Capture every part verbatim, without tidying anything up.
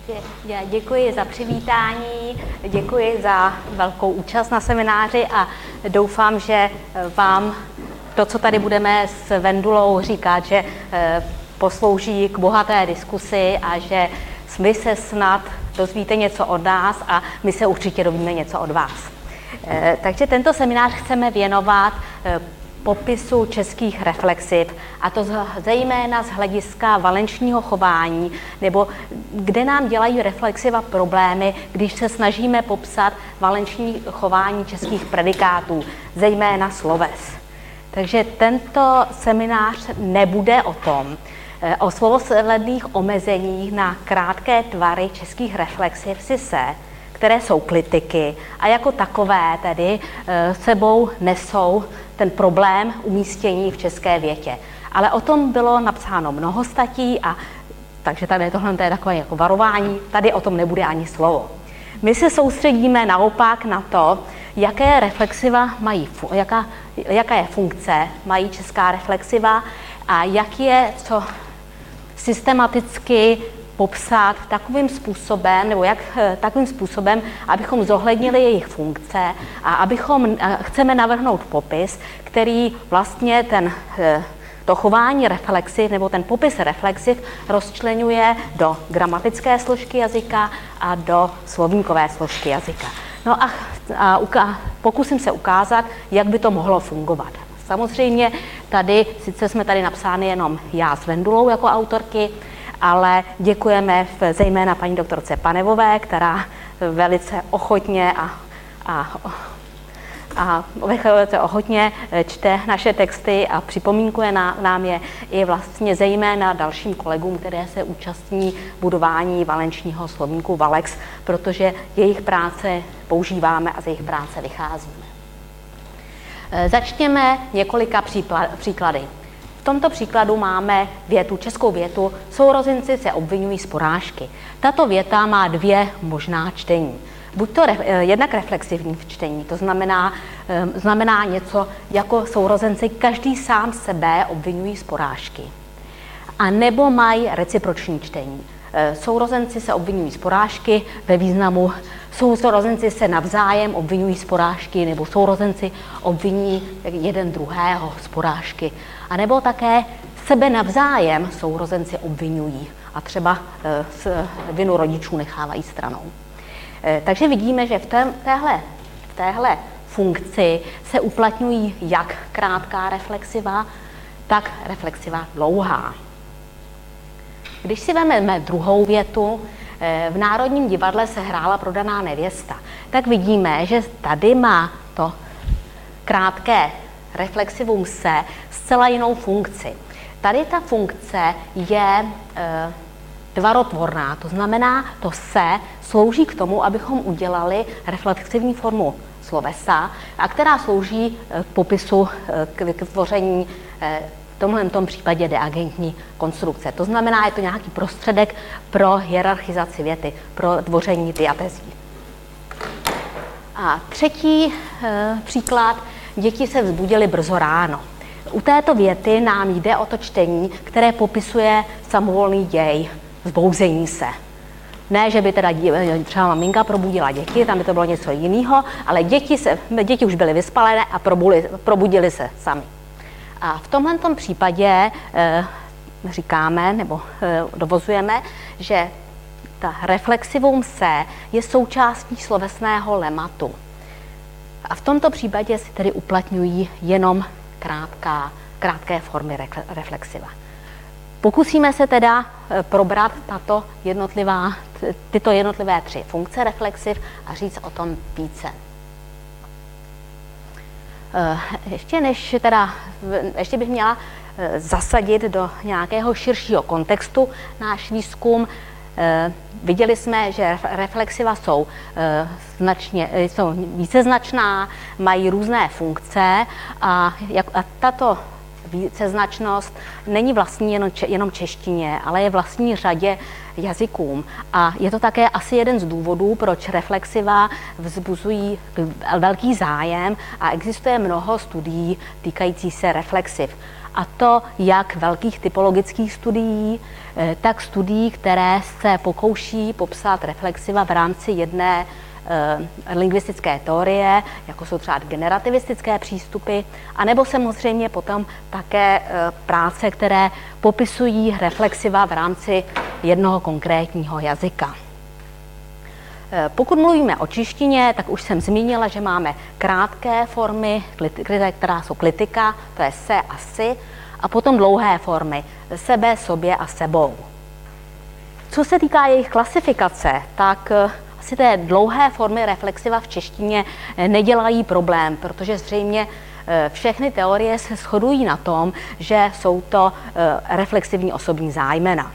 Já děkuji za přivítání, děkuji za velkou účast na semináři a doufám, že vám to, co tady budeme s Vendulou říkat, že poslouží k bohaté diskusi a že vy se snad dozvíte něco od nás a my se určitě dovíme něco od vás. Takže tento seminář chceme věnovat popisu českých reflexiv, a to zejména z hlediska valenčního chování, nebo kde nám dělají reflexiva problémy, když se snažíme popsat valenční chování českých predikátů, zejména sloves. Takže tento seminář nebude o tom, o slovosledných omezeních na krátké tvary českých reflexiv sice, které jsou klitiky a jako takové tedy sebou nesou ten problém umístění v české větě. Ale o tom bylo napsáno mnoho statí, a takže tady tohle je takové jako varování, tady o tom nebude ani slovo. My se soustředíme naopak na to, jaké reflexiva mají, jaká, jaká je funkce mají česká reflexiva a jak je co systematicky popsat takovým způsobem, nebo jak takovým způsobem, abychom zohlednili jejich funkce a abychom, chceme navrhnout popis, který vlastně ten, to chování reflexiv, nebo ten popis reflexiv rozčleňuje do gramatické složky jazyka a do slovníkové složky jazyka. No a, a uka, pokusím se ukázat, jak by to mohlo fungovat. Samozřejmě tady, sice jsme tady napsány jenom já s Vendulou jako autorky, ale děkujeme zejména paní doktorce Panevové, která velice ochotně a, a, a velice ochotně čte naše texty a připomínkuje nám je i vlastně zejména dalším kolegům, které se účastní budování valenčního slovníku Valex, protože jejich práce používáme a z jejich práce vycházíme. Začněme několika příklady. V tomto příkladu máme větu, českou větu, sourozenci se obvinují z porážky. Tato věta má dvě možná čtení. Buď to ref, jednak reflexivní v čtení, to znamená, znamená něco jako sourozenci, každý sám sebe obvinují z porážky. A nebo mají reciproční čtení. Sourozenci se obvinují z porážky ve významu sourozenci se navzájem obvinují z porážky, nebo sourozenci obviní jeden druhého z porážky. A nebo také sebe navzájem sourozenci obvinují a třeba vinu rodičů nechávají stranou. Takže vidíme, že v téhle, v téhle funkci se uplatňují jak krátká reflexiva, tak reflexiva dlouhá. Když si vezmeme druhou větu, v Národním divadle se hrála Prodaná nevěsta, tak vidíme, že tady má to krátké reflexivum se zcela jinou funkci. Tady ta funkce je e, tvarotvorná, to znamená, to se slouží k tomu, abychom udělali reflexivní formu slovesa, a která slouží k popisu, k, k tvoření e, v tomhle tom případě deagentní konstrukce. To znamená, je to nějaký prostředek pro hierarchizaci věty, pro tvoření diatezí. A třetí e, příklad, děti se vzbudily brzo ráno. U této věty nám jde o to čtení, které popisuje samovolný děj, vzbouzení se. Ne, že by teda třeba maminka probudila děti, tam by to bylo něco jiného, ale děti, se, děti už byly vyspalené a probudili, probudili se sami. A v tomhle případě e, říkáme, nebo e, dovozujeme, že ta reflexivum se je součástí slovesného lematu. A v tomto případě si tedy uplatňují jenom krátká, krátké formy reflexiva. Pokusíme se teda probrat tato jednotlivá, tyto jednotlivé tři funkce reflexiv a říct o tom více. Ještě, než teda, ještě bych měla zasadit do nějakého širšího kontextu náš výzkum. Viděli jsme, že reflexiva jsou, značně, jsou víceznačná, mají různé funkce a, jak, a tato víceznačnost není vlastní jenom, jenom češtině, ale je vlastní řadě jazykům. A je to také asi jeden z důvodů, proč reflexiva vzbuzují velký zájem a existuje mnoho studií týkající se reflexiv. A to jak velkých typologických studií, tak studií, které se pokouší popsat reflexiva v rámci jedné lingvistické teorie, jako jsou třeba generativistické přístupy, anebo samozřejmě potom také práce, které popisují reflexiva v rámci jednoho konkrétního jazyka. Pokud mluvíme o češtině, tak už jsem zmínila, že máme krátké formy, která jsou klitika, to je se a si, a potom dlouhé formy, sebe, sobě a sebou. Co se týká jejich klasifikace, tak asi té dlouhé formy reflexiva v češtině nedělají problém, protože zřejmě všechny teorie se shodují na tom, že jsou to reflexivní osobní zájmena.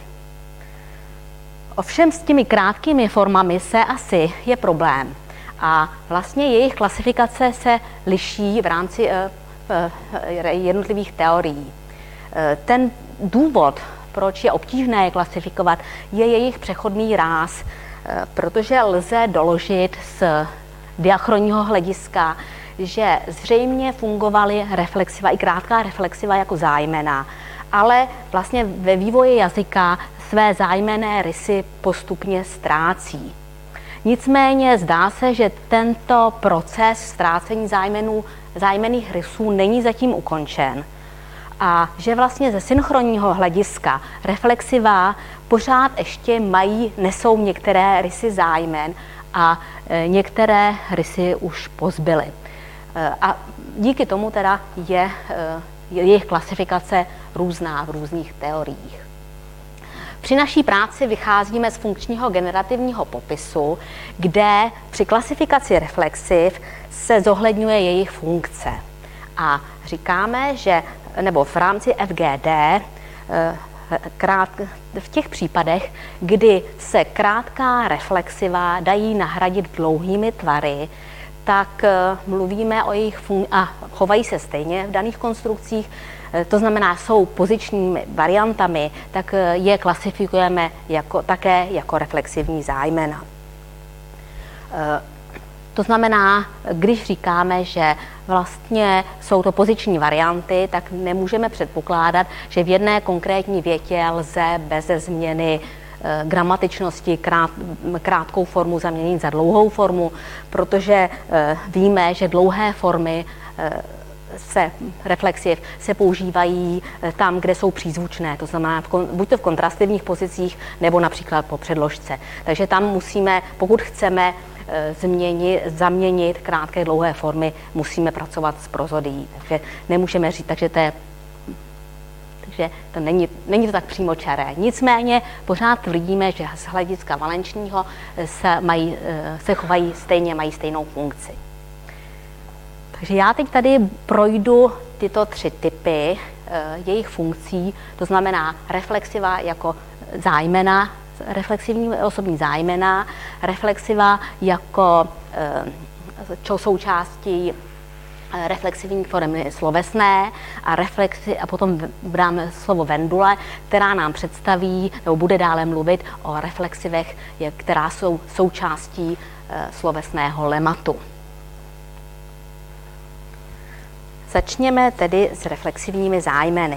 Ovšem s těmi krátkými formami se a si je problém. A vlastně jejich klasifikace se liší v rámci jednotlivých teorií. Ten důvod, proč je obtížné je klasifikovat, je jejich přechodný ráz, protože lze doložit z diachronního hlediska, že zřejmě fungovaly reflexiva, i krátká reflexiva jako zájmena, ale vlastně ve vývoji jazyka své zájmenné rysy postupně ztrácí. Nicméně zdá se, že tento proces ztrácení zájmenů, zájmenných rysů není zatím ukončen a že vlastně ze synchronního hlediska reflexiva pořád ještě mají, nesou některé rysy zájmen a některé rysy už pozbyly. A díky tomu teda je jejich klasifikace různá v různých teoriích. Při naší práci vycházíme z funkčního generativního popisu, kde při klasifikaci reflexiv se zohledňuje jejich funkce. A říkáme, že, nebo v rámci F G D, krát, v těch případech, kdy se krátká reflexiva dají nahradit dlouhými tvary, tak mluvíme o jejich fun- a chovají se stejně v daných konstrukcích, to znamená, jsou pozičními variantami, tak je klasifikujeme jako, také jako reflexivní zájmena. To znamená, když říkáme, že vlastně jsou to poziční varianty, tak nemůžeme předpokládat, že v jedné konkrétní větě lze beze změny gramatičnosti krát, krátkou formu zaměnit za dlouhou formu, protože víme, že dlouhé formy se reflexiv se používají tam, kde jsou přízvučné, to znamená v, buď to v kontrastivních pozicích, nebo například po předložce. Takže tam musíme, pokud chceme změnit, zaměnit krátké dlouhé formy, musíme pracovat s prozodií. Takže nemůžeme říct, takže to je Takže to není, není to tak přímočaré. Nicméně pořád tvrdíme, že z hlediska valenčního se, mají, se chovají stejně, mají stejnou funkci. Takže já teď tady projdu tyto tři typy jejich funkcí, to znamená reflexiva jako zájmena, reflexivní osobní zájmena, reflexiva jako čo součástí reflexivní formy slovesné a reflexi a potom dáme slovo vendule, která nám představí nebo bude dále mluvit o reflexivech, která jsou součástí slovesného lematu. Začněme tedy s reflexivními zájmeny.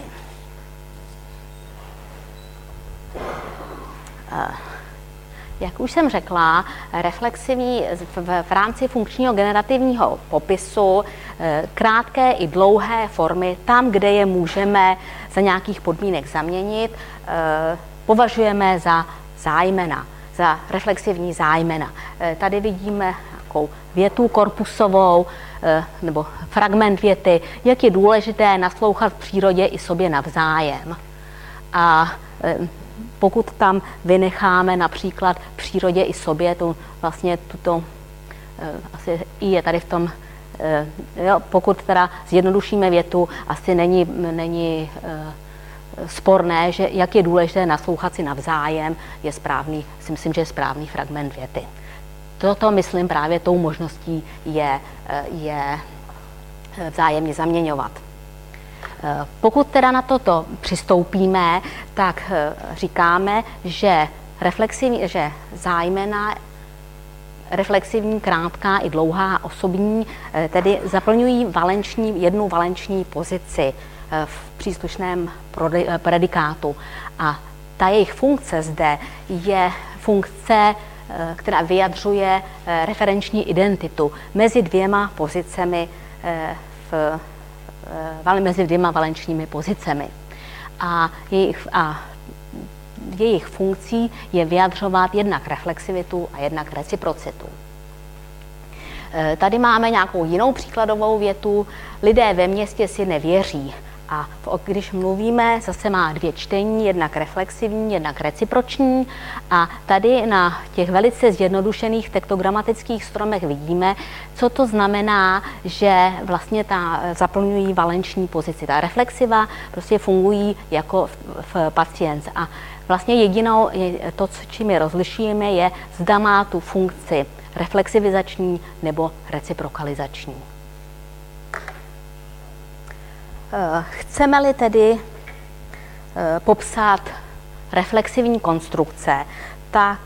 Jak už jsem řekla, reflexivní v, v rámci funkčního generativního popisu krátké i dlouhé formy, tam, kde je můžeme za nějakých podmínek zaměnit, považujeme za zájmena, za reflexivní zájmena. Tady vidíme nějakou větu korpusovou nebo fragment věty, jak je důležité naslouchat v přírodě i sobě navzájem. A pokud tam vynecháme například v přírodě i sobě, to vlastně tuto, asi i je tady v tom, jo, pokud teda zjednodušíme větu, asi není, není sporné, že jak je důležité naslouchat si navzájem, je správný, si myslím, že je správný fragment věty. Toto, myslím, právě tou možností je, je vzájemně zaměňovat. Pokud teda na toto přistoupíme, tak říkáme, že reflexivní, že zájmena, reflexivní, krátká i dlouhá osobní, tedy zaplňují valenční, jednu valenční pozici v příslušném predikátu. A ta jejich funkce zde je funkce, která vyjadřuje referenční identitu mezi dvěma pozicemi, v, mezi dvěma valenčními pozicemi. A jejich, a jejich funkcí je vyjadřovat jednak reflexivitu a jednak reciprocitu. Tady máme nějakou jinou příkladovou větu. Lidé ve městě si nevěří. A když mluvíme, zase má dvě čtení, jednak reflexivní, jednak reciproční. A tady na těch velice zjednodušených tektogramatických stromech vidíme, co to znamená, že vlastně ta zaplňují valenční pozici. Ta reflexiva prostě fungují jako v, v pacience. A vlastně jedinou, to, čím je rozlišujeme, je, zda má tu funkci reflexivizační nebo reciprokalizační. Chceme-li tedy popsat reflexivní konstrukce, tak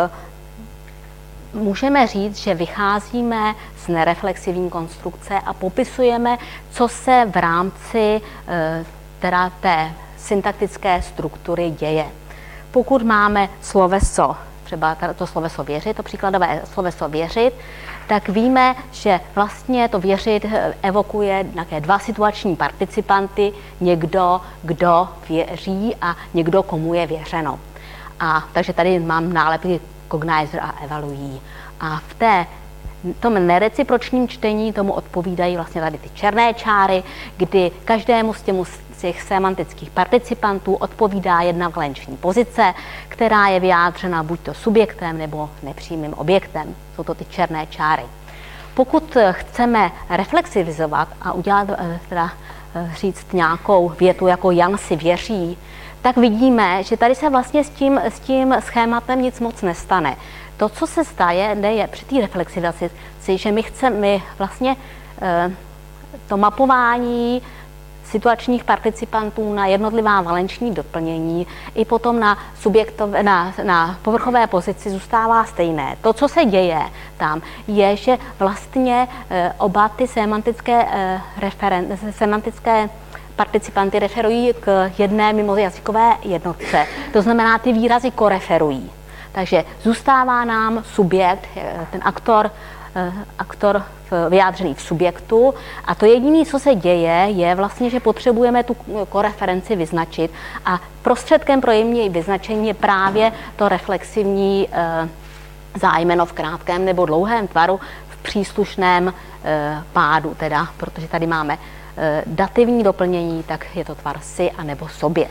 můžeme říct, že vycházíme z nereflexivní konstrukce a popisujeme, co se v rámci teda té syntaktické struktury děje. Pokud máme sloveso, třeba to sloveso věřit, to příkladové sloveso věřit, tak víme, že vlastně to věřit evokuje nějaké dva situační participanty, někdo, kdo věří a někdo, komu je věřeno. A takže tady mám nálepky cognizer a evaluí. A v té tom nerecipročním čtení tomu odpovídají vlastně tady ty černé čáry, kdy každému z těch semantických participantů odpovídá jedna valenční pozice, která je vyjádřena buď to subjektem nebo nepřímým objektem. Jsou to ty černé čáry. Pokud chceme reflexivizovat a udělat, teda říct nějakou větu jako Jan si věří, tak vidíme, že tady se vlastně s tím, s tím schématem nic moc nestane. To, co se stane, je při té reflexivizaci, že my chceme my vlastně to mapování situačních participantů na jednotlivá valenční doplnění i potom na, subjektové, na, na povrchové pozici zůstává stejné. To, co se děje tam, je, že vlastně oba ty semantické, referen, semantické participanty referují k jedné mimojazykové jednotce. To znamená, ty výrazy koreferují. Takže zůstává nám subjekt, ten aktor, aktor vyjádřený v subjektu a to jediné, co se děje, je vlastně, že potřebujeme tu koreferenci vyznačit a prostředkem pro její vyznačení je právě to reflexivní zájmeno v krátkém nebo dlouhém tvaru v příslušném pádu, teda, protože tady máme dativní doplnění, tak je to tvar si a nebo sobě.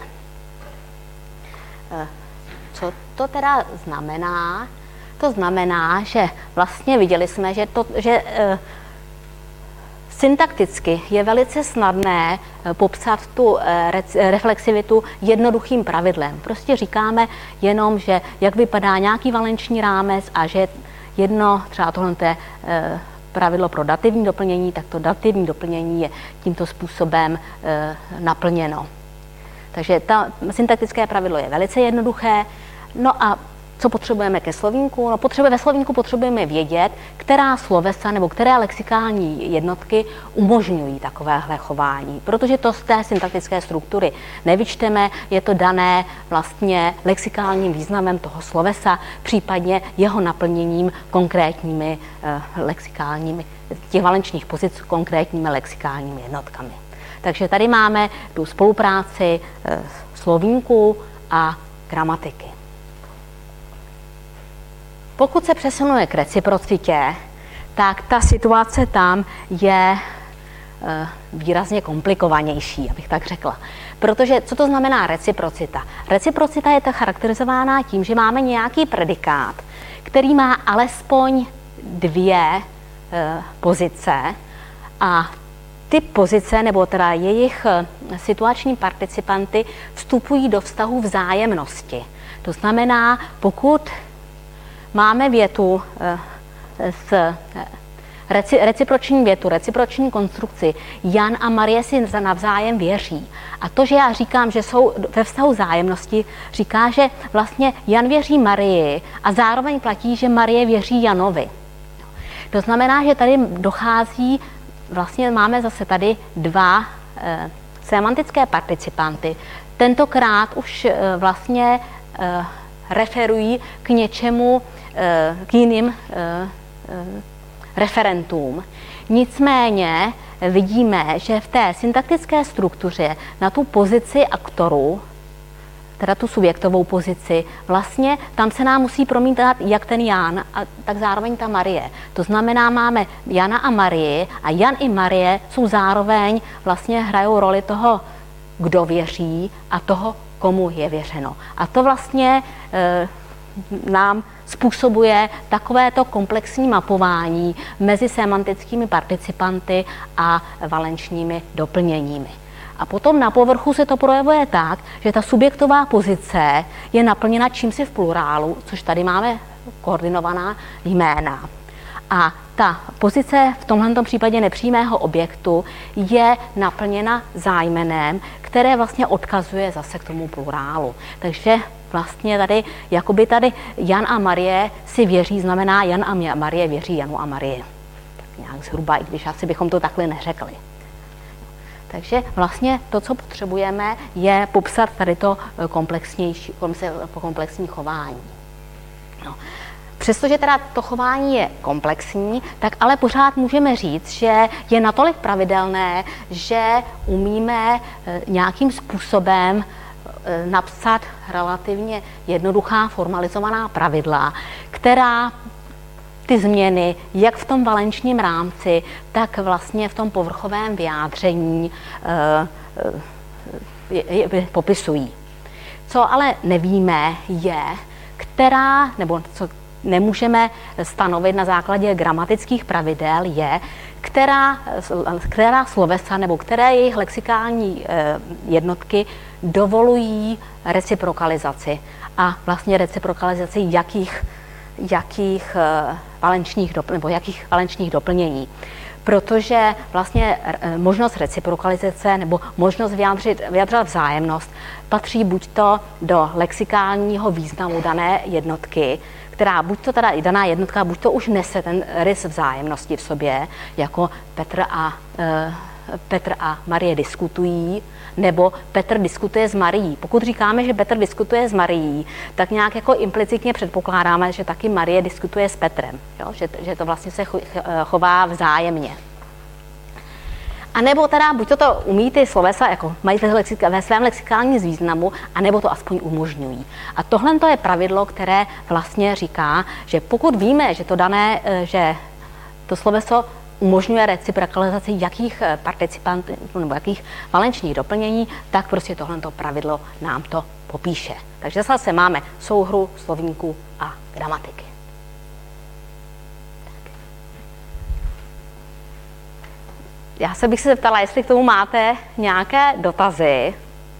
Co to teda znamená? To znamená, že vlastně viděli jsme, že, to, že e, syntakticky je velice snadné e, popsat tu e, reflexivitu jednoduchým pravidlem. Prostě říkáme jenom, že jak vypadá nějaký valenční rámec a že jedno, třeba tohle je e, pravidlo pro dativní doplnění, tak to dativní doplnění je tímto způsobem e, naplněno. Takže ta syntaktické pravidlo je velice jednoduché. No a co potřebujeme ke slovníku? No, potřebuje, ve slovníku potřebujeme vědět, která slovesa nebo které lexikální jednotky umožňují takovéhle chování. Protože to z té syntaktické struktury nevyčteme, je to dané vlastně lexikálním významem toho slovesa, případně jeho naplněním konkrétními eh, lexikálními, těch valenčních pozic konkrétními lexikálními jednotkami. Takže tady máme tu spolupráci eh, slovníku a gramatiky. Pokud se přesunuje k reciprocitě, tak ta situace tam je e, výrazně komplikovanější, abych tak řekla. Protože co to znamená reciprocita? Reciprocita je tak charakterizována tím, že máme nějaký predikát, který má alespoň dvě e, pozice a ty pozice, nebo teda jejich situační participanty vstupují do vztahu vzájemnosti. To znamená, pokud máme větu s reci, reciproční větu, reciproční konstrukci. Jan a Marie si navzájem věří. A to, že já říkám, že jsou ve vztahu vzájemnosti, říká, že vlastně Jan věří Marii a zároveň platí, že Marie věří Janovi. To znamená, že tady dochází, vlastně máme zase tady dva semantické participanty tentokrát už vlastně referují k něčemu, k jiným referentům. Nicméně vidíme, že v té syntaktické struktuře na tu pozici aktoru, teda tu subjektovou pozici, vlastně tam se nám musí promítat jak ten Jan, a tak zároveň ta Marie. To znamená, máme Jana a Marii a Jan i Marie jsou zároveň, vlastně hrajou roli toho, kdo věří a toho, komu je věřeno. A to vlastně e, nám způsobuje takovéto komplexní mapování mezi semantickými participanty a valenčními doplněními. A potom na povrchu se to projevuje tak, že ta subjektová pozice je naplněna čímsi v plurálu, což tady máme koordinovaná jména. A ta pozice v tomto případě nepřímého objektu je naplněna zájmenem, které vlastně odkazuje zase k tomu plurálu. Takže vlastně tady, jakoby tady Jan a Marie si věří, znamená Jan a Marie věří Janu a Marii. Tak nějak zhruba, i když asi bychom to takhle neřekli. Takže vlastně to, co potřebujeme, je popsat tady to komplexnější, komplexní chování. No. Přestože teda to chování je komplexní, tak ale pořád můžeme říct, že je natolik pravidelné, že umíme nějakým způsobem napsat relativně jednoduchá formalizovaná pravidla, která ty změny, jak v tom valenčním rámci, tak vlastně v tom povrchovém vyjádření je, je, popisují. Co ale nevíme je, která, nebo co nemůžeme stanovit na základě gramatických pravidel, je, která, která slovesa nebo které jejich lexikální jednotky dovolují reciprokalizaci a vlastně reciprokalizaci jakých, jakých valenčních, nebo jakých valenčních doplnění. Protože vlastně možnost reciprokalizace nebo možnost vyjádřit, vyjádřit vzájemnost patří buď to do lexikálního významu dané jednotky, která buď to teda i daná jednotka, buď to už nese ten rys vzájemnosti v sobě, jako Petr a, e, Petr a Marie diskutují, nebo Petr diskutuje s Marií. Pokud říkáme, že Petr diskutuje s Marií, tak nějak jako implicitně předpokládáme, že taky Marie diskutuje s Petrem, jo? Že, že to vlastně se chová vzájemně. A nebo teda buď to, to umí ty slovesa, jako mají ve svém lexikálním významu, a nebo to aspoň umožňují. A tohle to je pravidlo, které vlastně říká, že pokud víme, že to dané, že to sloveso umožňuje reciprokalizaci jakých participantů nebo jakých valenčních doplnění, tak prostě tohle pravidlo nám to popíše. Takže zase máme souhru slovníků a gramatiky. Já se bych se zeptala, jestli k tomu máte nějaké dotazy.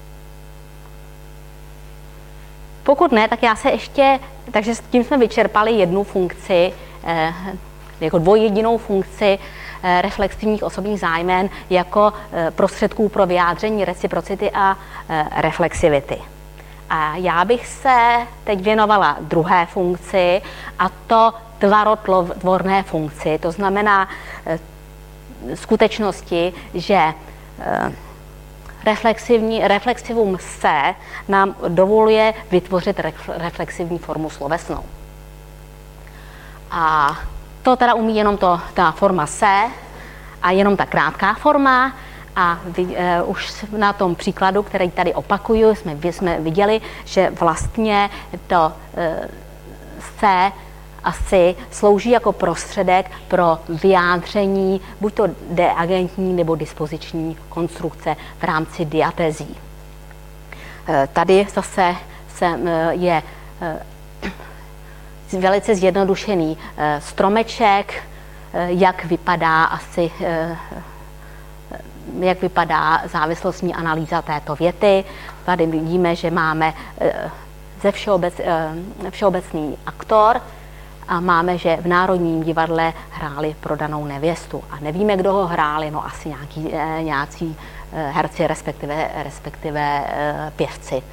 Pokud ne, tak já se ještě, takže s tím jsme vyčerpali jednu funkci, eh, jako dvojjedinou funkci eh, reflexivních osobních zájmen jako eh, prostředků pro vyjádření reciprocity a eh, reflexivity. A já bych se teď věnovala druhé funkci, a to tvarotvorné funkci, to znamená eh, skutečnosti, že eh, reflexivní, reflexivum se nám dovoluje vytvořit reflexivní formu slovesnou. A to teda umí jenom to, ta forma se a jenom ta krátká forma. A vy, uh, už na tom příkladu, který tady opakuju, jsme, jsme viděli, že vlastně to uh, se asi slouží jako prostředek pro vyjádření buď to deagentní nebo dispoziční konstrukce v rámci diatezí. Tady zase je velice zjednodušený stromeček, jak vypadá asi jak vypadá závislostní analýza této věty. Tady vidíme, že máme ze všeobec, všeobecný aktor, a máme, že v Národním divadle hráli Prodanou nevěstu. A nevíme, kdo ho hráli, no asi nějaký, eh, nějací eh, herci, respektive, respektive eh, pěvci,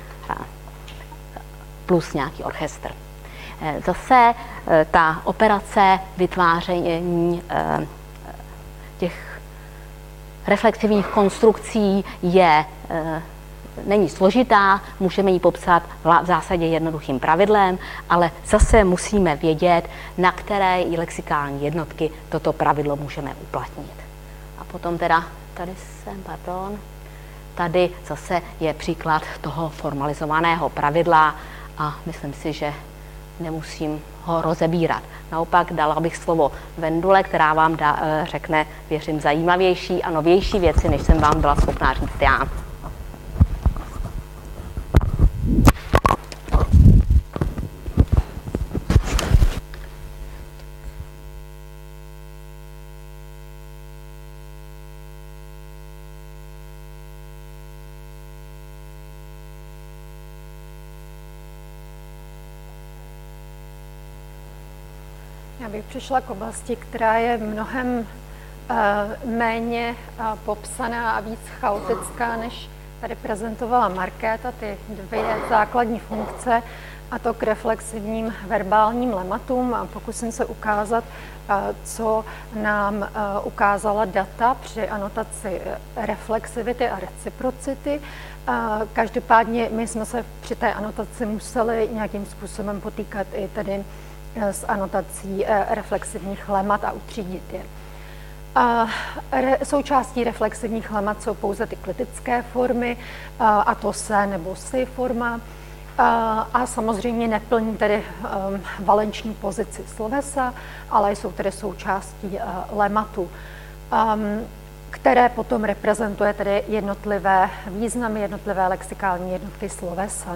plus nějaký orchestr. Eh, zase eh, ta operace vytváření eh, těch reflexivních konstrukcí je, e, není složitá, můžeme ji popsat v zásadě jednoduchým pravidlem, ale zase musíme vědět, na které i lexikální jednotky toto pravidlo můžeme uplatnit. A potom teda, tady jsem, pardon, tady zase je příklad toho formalizovaného pravidla a myslím si, že nemusím ho rozebírat. Naopak dala bych slovo Vendule, která vám da, řekne, věřím, zajímavější a novější věci, než jsem vám byla schopná říct já. Já bych přišla k oblasti, která je mnohem uh, méně uh, popsaná a víc chaotická, než tady prezentovala Markéta, ty dvě základní funkce, a to k reflexivním verbálním lematům. A pokusím se ukázat, uh, co nám uh, ukázala data při anotaci reflexivity a reciprocity. Uh, každopádně my jsme se při té anotaci museli nějakým způsobem potýkat i tedy s anotací reflexivních lemat a utřídit je. Součástí reflexivních lemat jsou pouze ty klitické formy, a to se nebo si forma, a samozřejmě neplní tedy valenční pozici slovesa, ale jsou tedy součástí lematu, které potom reprezentuje tedy jednotlivé významy, jednotlivé lexikální jednotky slovesa.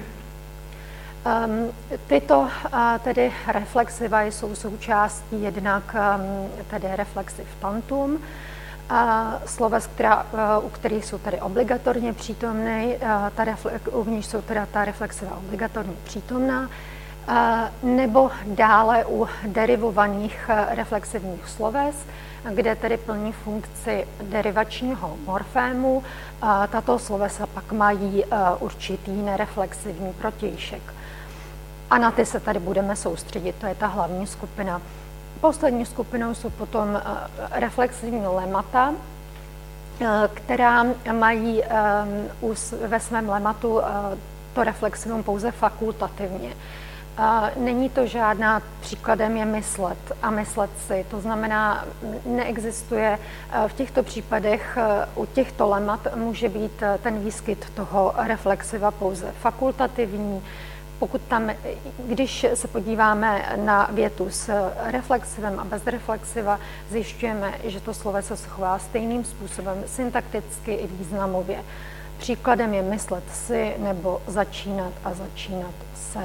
Um, tyto uh, tedy reflexiva jsou součástí jednak um, tedy reflexiv tantum, uh, sloves, která, uh, u kterých jsou tady obligatorně přítomné, uh, ta refle- uvnitř jsou teda ta reflexiva obligatorně přítomná, uh, nebo dále u derivovaných uh, reflexivních sloves, kde tedy plní funkci derivačního morfému. Uh, tato slovesa pak mají uh, určitý nereflexivní protějšek. A na ty se tady budeme soustředit, to je ta hlavní skupina. Poslední skupinou jsou potom reflexivní lemata, která mají ve svém lematu to reflexivum pouze fakultativně. Není to žádná, příkladem je myslet a myslet si, to znamená, neexistuje v těchto případech, u těchto lemat může být ten výskyt toho reflexiva pouze fakultativní. Pokud tam, když se podíváme na větu s reflexivem a bez reflexiva, zjišťujeme, že to sloveso se chová stejným způsobem syntakticky i významově. Příkladem je myslet si nebo začínat a začínat se.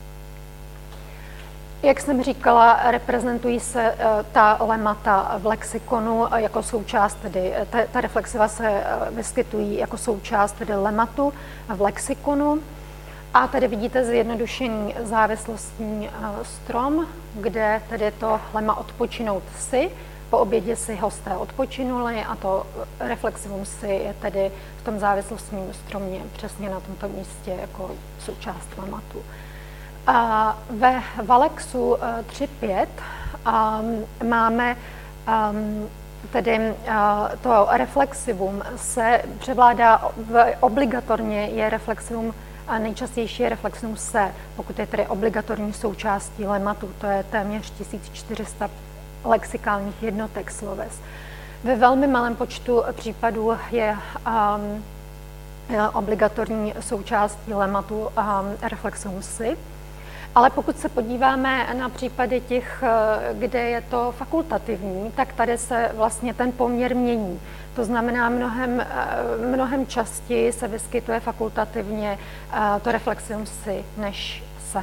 Jak jsem říkala, reprezentují se ta lemata v lexikonu jako součást, tedy ta, ta reflexiva se vyskytují jako součást tedy lematu v lexikonu. A tady vidíte zjednodušený závislostní strom, kde tedy to lema odpočinout si, po obědě si hosté odpočinuli a to reflexivum si je tedy v tom závislostním stromě přesně na tomto místě jako součást lematu. A ve Valexu tři pět um, máme um, tedy uh, to reflexivum se převládá, obligatorně je reflexivum a nejčastější je reflexivum se, pokud je tedy obligatorní součástí lematu, to je téměř tisíc čtyři sta lexikálních jednotek sloves. Ve velmi malém počtu případů je um, obligatorní součástí lematu um, reflexivum si, ale pokud se podíváme na případy těch, kde je to fakultativní, tak tady se vlastně ten poměr mění. To znamená, mnohem, mnohem častěji se vyskytuje fakultativně to reflexivum si než se.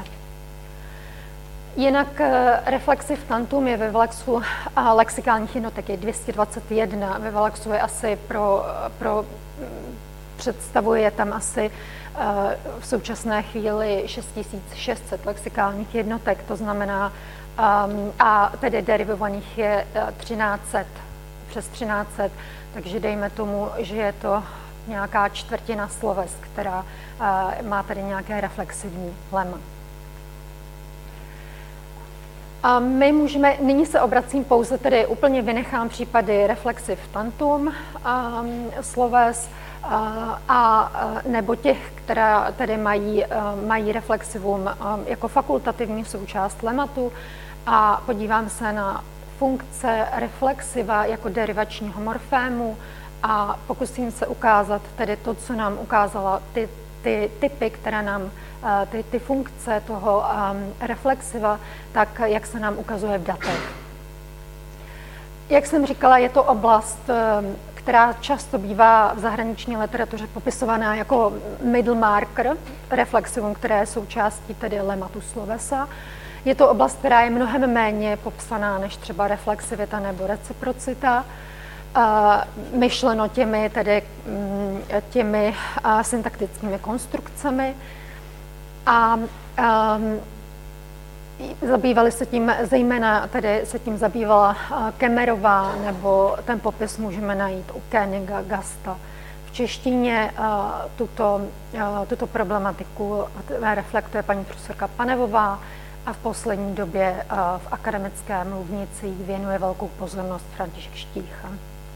Jinak reflexiv tantum je ve Valexu lexikálních jednotek je dvě stě dvacet jedna, ve Valexu je asi pro, pro představuje tam asi v současné chvíli šest tisíc šest set lexikálních jednotek, to znamená, um, a tedy derivovaných je třináct set, přes třináct set, takže dejme tomu, že je to nějaká čtvrtina sloves, která uh, má tady nějaké reflexivní lema. A my můžeme, nyní se obracím pouze, tedy úplně vynechám případy reflexiv tantum, um, sloves uh, a uh, nebo těch, která tedy mají, uh, mají reflexivum um, jako fakultativní součást lematu a podívám se na funkce reflexiva jako derivačního morfému a pokusím se ukázat tedy to, co nám ukázala ty, ty typy, které nám Ty, ty funkce toho um, reflexiva, tak jak se nám ukazuje v datech. Jak jsem říkala, je to oblast, um, která často bývá v zahraniční literatuře popisovaná jako middle marker, reflexivum, které je součástí tedy lematu slovesa. Je to oblast, která je mnohem méně popsaná než třeba reflexivita nebo reciprocita. Uh, myšleno těmi, tedy, um, těmi uh, syntaktickými konstrukcemi. A um, zabývali se tím, zejména tedy se tím zabývala uh, Kemerová, nebo ten popis můžeme najít u Koeniga, Gasta. V češtině uh, tuto, uh, tuto problematiku reflektuje paní profesorka Panevová a v poslední době uh, v akademické mluvnici věnuje velkou pozornost František Štícha.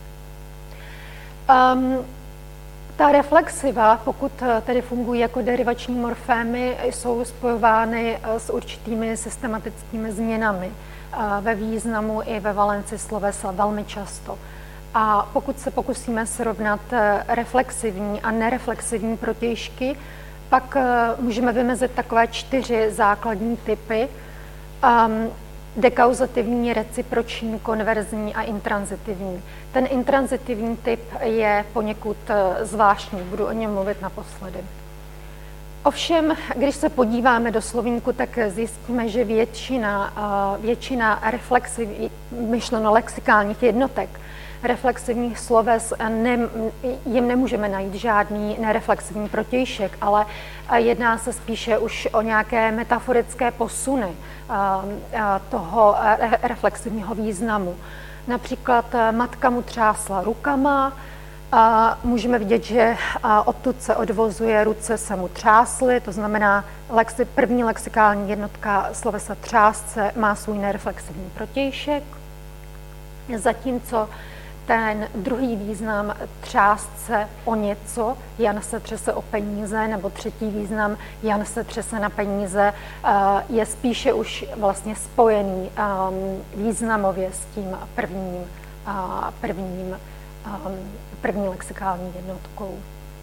Um, Ta reflexiva, pokud tedy fungují jako derivační morfémy, jsou spojovány s určitými systematickými změnami ve významu i ve valenci slovesa velmi často. A pokud se pokusíme srovnat reflexivní a nereflexivní protějšky, pak můžeme vymezit takové čtyři základní typy. Um, dekauzativní, reciproční, konverzní a intranzitivní. Ten intranzitivní typ je poněkud zvláštní, budu o něm mluvit naposledy. Ovšem, když se podíváme do slovníku, tak zjistíme, že většina, většina reflexiv, myšleno lexikálních jednotek, reflexivních sloves, ne, jim nemůžeme najít žádný nereflexivní protějšek, ale jedná se spíše už o nějaké metaforické posuny toho reflexivního významu. Například matka mu třásla rukama, a můžeme vidět, že odtud se odvozuje ruce se mu třásly, to znamená lexi, první lexikální jednotka slovesa třásce má svůj nereflexivní protějšek, zatímco ten druhý význam třásce o něco, Jan se třese o peníze, nebo třetí význam Jan se třese na peníze, je spíše už vlastně spojený významově s tím prvním, prvním, první lexikální jednotkou.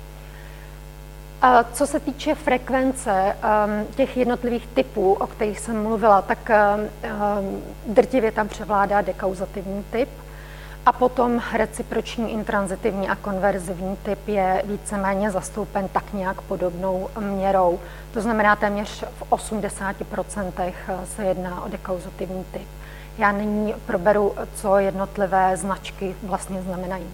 Co se týče frekvence těch jednotlivých typů, o kterých jsem mluvila, tak drtivě tam převládá dekauzativní typ. A potom reciproční, intranzitivní a konverzivní typ je víceméně zastoupen tak nějak podobnou měrou. To znamená, téměř v osmdesáti procentech se jedná o dekauzativní typ. Já nyní proberu, co jednotlivé značky vlastně znamenají.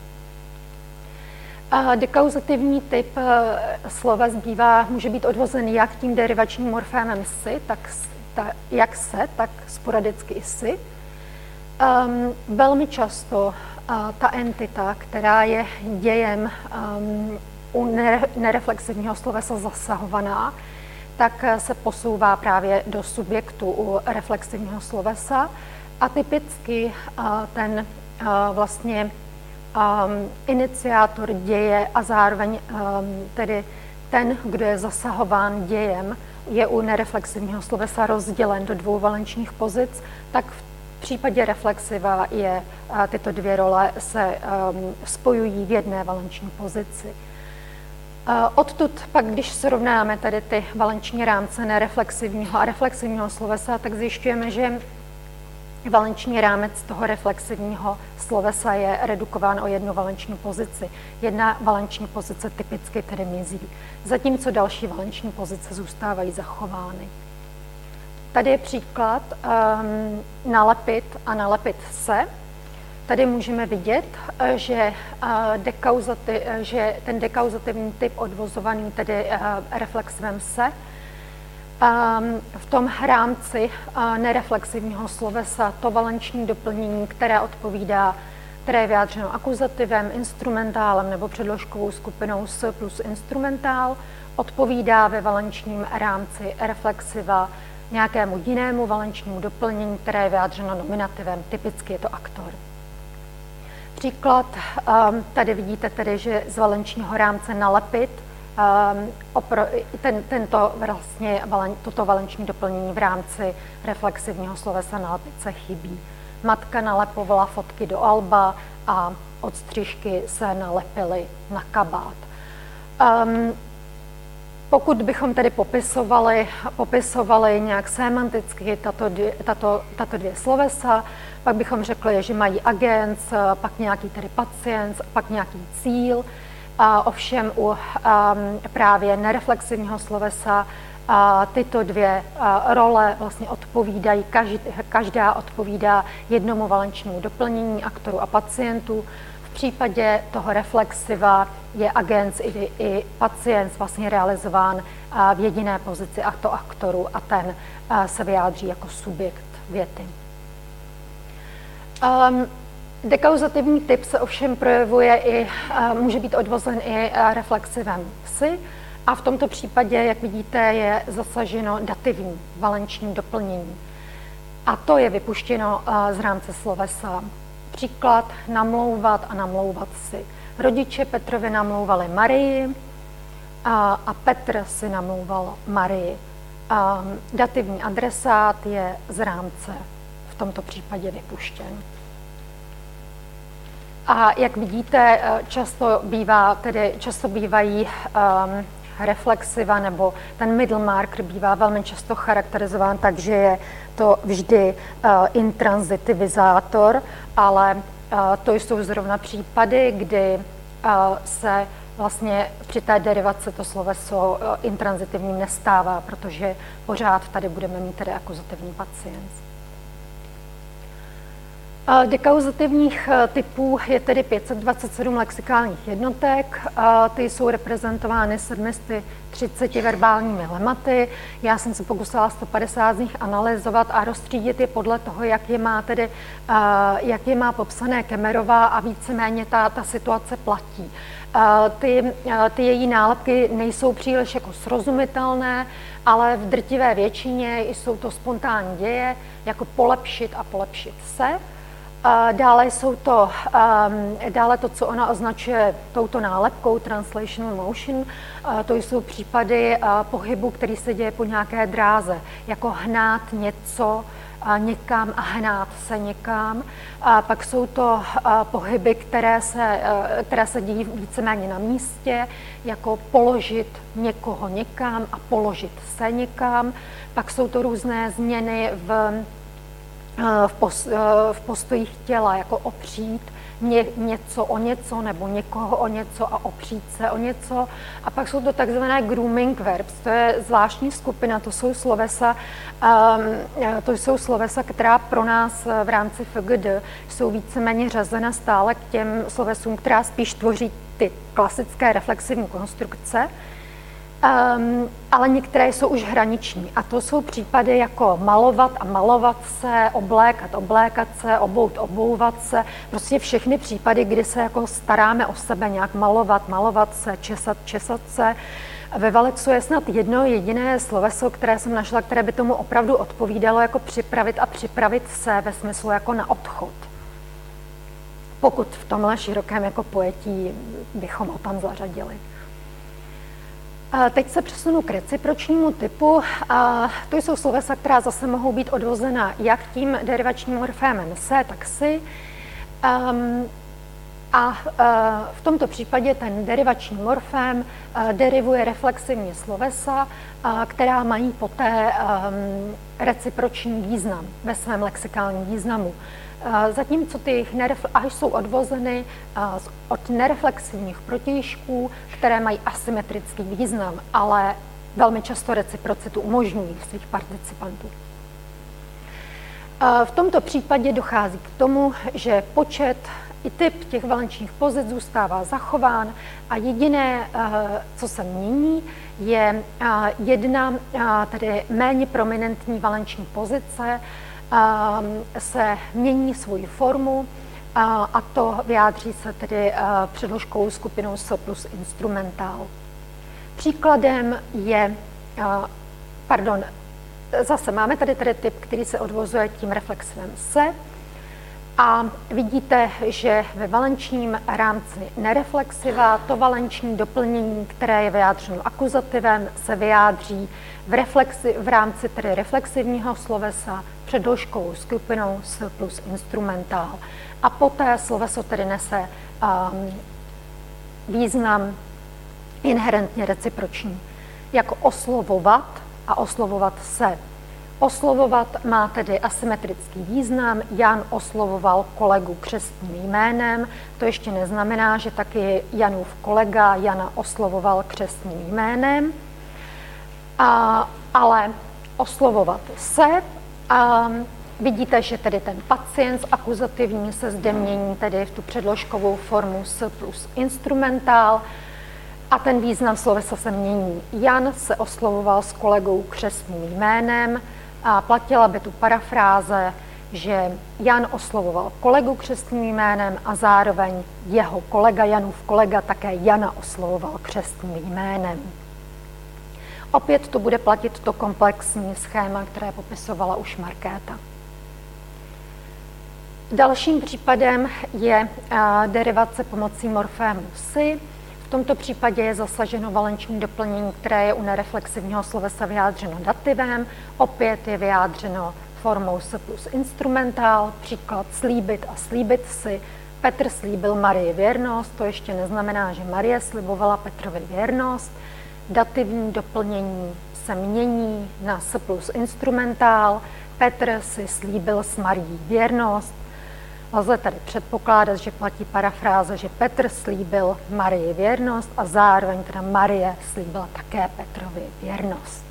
Dekauzativní typ sloves bývá, může být odvozen jak tím derivačním morfémem si, tak, ta, jak se, tak sporadicky i si. Um, velmi často uh, ta entita, která je dějem um, u nereflexivního slovesa zasahovaná, tak se posouvá právě do subjektu u reflexivního slovesa a typicky uh, ten uh, vlastně um, iniciátor děje a zároveň um, tedy ten, kdo je zasahován dějem, je u nereflexivního slovesa rozdělen do dvou valenčních pozic, tak v V případě reflexiva je, tyto dvě role se um, spojují v jedné valenční pozici. Uh, odtud pak, když srovnáme tady ty valenční rámce nereflexivního a reflexivního slovesa, tak zjišťujeme, že valenční rámec toho reflexivního slovesa je redukován o jednu valenční pozici. Jedna valenční pozice typicky tedy mizí, zatímco další valenční pozice zůstávají zachovány. Tady je příklad um, nalepit a nalepit se. Tady můžeme vidět, že, uh, dekauzati, že ten dekauzativní typ odvozovaný tedy uh, reflexivem se um, v tom rámci uh, nereflexivního slovesa to valenční doplnění, které odpovídá, které je vyjádřeno akuzativem, instrumentálem nebo předložkovou skupinou s plus instrumentál, odpovídá ve valenčním rámci reflexiva nějakému jinému valenčnímu doplnění, které je vyjádřeno nominativem. Typicky je to aktor. Příklad, tady vidíte tedy, že z valenčního rámce nalepit, ten, tento vlastně, toto valenční doplnění v rámci reflexivního slovesa nalepit se chybí. Matka nalepovala fotky do alba a odstřižky se nalepily na kabát. Um, pokud bychom tedy popisovali, popisovali nějak semanticky tato dvě, tato, tato dvě slovesa, pak bychom řekli, že mají agens, pak nějaký tedy pacient, pak nějaký cíl. A ovšem u um, právě nereflexivního slovesa a tyto dvě a, role vlastně odpovídají, každý, každá odpovídá jednomu valenčnímu doplnění aktoru a pacientu. V případě toho reflexiva je agens i, i pacient vlastně realizován a, v jediné pozici a to aktoru a ten a, se vyjádří jako subjekt věty. Um, dekauzativní typ se ovšem projevuje i, a, může být odvozen i a, reflexivem si. A v tomto případě, jak vidíte, je zasaženo dativní valenční doplnění. A to je vypuštěno z rámce slovesa. Příklad namlouvat a namlouvat si. Rodiče Petrovi namlouvali Marii a, a Petr si namlouval Marii. A dativní adresát je z rámce v tomto případě vypuštěn. A jak vidíte, často, bývá, tedy často bývají um, reflexiva nebo ten middle marker bývá velmi často charakterizován tak, že je to vždy uh, intransitivizátor, ale uh, to jsou zrovna případy, kdy uh, se vlastně při té derivaci to sloveso uh, intransitivním nestává, protože pořád tady budeme mít tedy akuzativní pacient. Dekauzativních typů je tedy pět set dvacet sedm lexikálních jednotek, ty jsou reprezentovány sedm set třicet verbálními lematy. Já jsem se pokusila sto padesát z nich analyzovat a rozstřídit je podle toho, jak je má, tedy, jak je má popsané Kemerová a víceméně ta, ta situace platí. Ty, ty její nálepky nejsou příliš jako srozumitelné, ale v drtivé většině jsou to spontánní děje, jako polepšit a polepšit se. Dále jsou to, dále to, co ona označuje touto nálepkou translational motion, to jsou případy pohybu, který se děje po nějaké dráze, jako hnát něco někam a hnát se někam. A pak jsou to pohyby, které se, které se dějí víceméně na místě, jako položit někoho někam a položit se někam. Pak jsou to různé změny v v postojích těla, jako opřít ně, něco o něco nebo někoho o něco a opřít se o něco. A pak jsou to takzvané grooming verbs, to je zvláštní skupina, to jsou slovesa, um, to jsou slovesa, která pro nás v rámci F G D jsou víceméně řazena stále k těm slovesům, která spíš tvoří ty klasické reflexivní konstrukce. Um, ale některé jsou už hraniční a to jsou případy jako malovat a malovat se, oblékat, oblékat se, obout, obouvat se, prostě všechny případy, kdy se jako staráme o sebe nějak malovat, malovat se, česat, česat se. Ve Valexu je snad jedno jediné sloveso, které jsem našla, které by tomu opravdu odpovídalo jako připravit a připravit se ve smyslu jako na odchod. Pokud v tomhle širokém jako pojetí bychom ho tam zařadili. Teď se přesunu k recipročnímu typu. To jsou slovesa, která zase mohou být odvozena jak tím derivačním morfémem se, tak si. A v tomto případě ten derivační morfém derivuje reflexivně slovesa, která mají poté reciproční význam ve svém lexikálním významu. Zatímco ty až jsou odvozeny od nereflexivních protějšků, které mají asymetrický význam, ale velmi často reciprocitu umožňují svých participantů. V tomto případě dochází k tomu, že počet i typ těch valenčních pozic zůstává zachován a jediné, co se mění, je jedna tedy méně prominentní valenční pozice, se mění svoji formu a to vyjádří se tedy předložkou skupinou S plus instrumentál. Příkladem je, pardon, zase máme tady tady typ, který se odvozuje tím reflexivem se. A vidíte, že ve valenčním rámci nereflexiva to valenční doplnění, které je vyjádřeno akuzativem, se vyjádří v, reflexi, v rámci tedy reflexivního slovesa předložkovou skupinou s plus instrumentál. A poté sloveso tedy nese um, význam inherentně reciproční, jako oslovovat a oslovovat se. Oslovovat má tedy asymetrický význam. Jan oslovoval kolegu křestním jménem. To ještě neznamená, že taky Janův kolega Jana oslovoval křestním jménem. A, ale oslovovat se. A vidíte, že tedy ten pacient s akuzativním se zde mění tedy v tu předložkovou formu s plus instrumentál. A ten význam slovesa se mění. Jan se oslovoval s kolegou křestním jménem a platila by tu parafráze, že Jan oslovoval kolegu křestním jménem a zároveň jeho kolega, Janův kolega, také Jana oslovoval křestním jménem. Opět to bude platit to komplexní schéma, které popisovala už Markéta. Dalším případem je derivace pomocí morfému si. V tomto případě je zasaženo valenční doplnění, které je u nereflexivního slovesa vyjádřeno dativem. Opět je vyjádřeno formou s plus instrumentál, příklad slíbit a slíbit si. Petr slíbil Marii věrnost, to ještě neznamená, že Marie slibovala Petrovi věrnost. Dativní doplnění se mění na s plus instrumentál. Petr si slíbil s Marií věrnost. Lze tady předpokládat, že platí parafráze, že Petr slíbil Marii věrnost a zároveň teda Marie slíbila také Petrovi věrnost.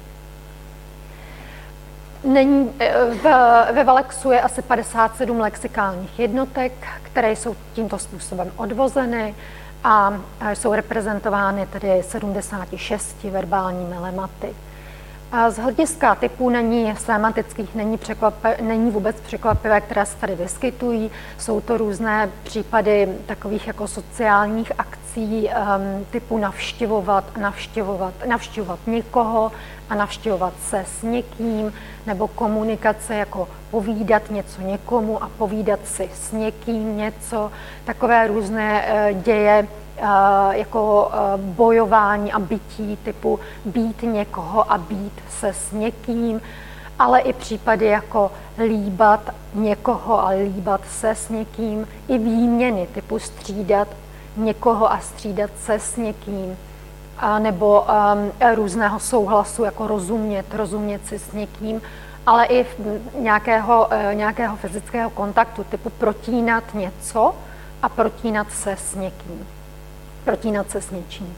Není, v, ve Valexu je asi padesát sedm lexikálních jednotek, které jsou tímto způsobem odvozeny a jsou reprezentovány tedy sedmdesáti šesti verbálními lematy. Z hlediska typů není sémantických není, není vůbec překvapivé, které se tady vyskytují. Jsou to různé případy takových jako sociálních akcí um, typu navštěvovat, navštěvovat, navštěvovat někoho a navštěvovat se s někým, nebo komunikace jako povídat něco někomu a povídat si s někým něco. Takové různé uh, děje, jako bojování a bytí typu být někoho a být se s někým, ale i případy jako líbat někoho a líbat se s někým, i výměny typu střídat někoho a střídat se s někým, a nebo um, různého souhlasu, jako rozumět, rozumět si s někým, ale i nějakého, uh, nějakého fyzického kontaktu typu protínat něco a protínat se s někým. Protínat se s něčím.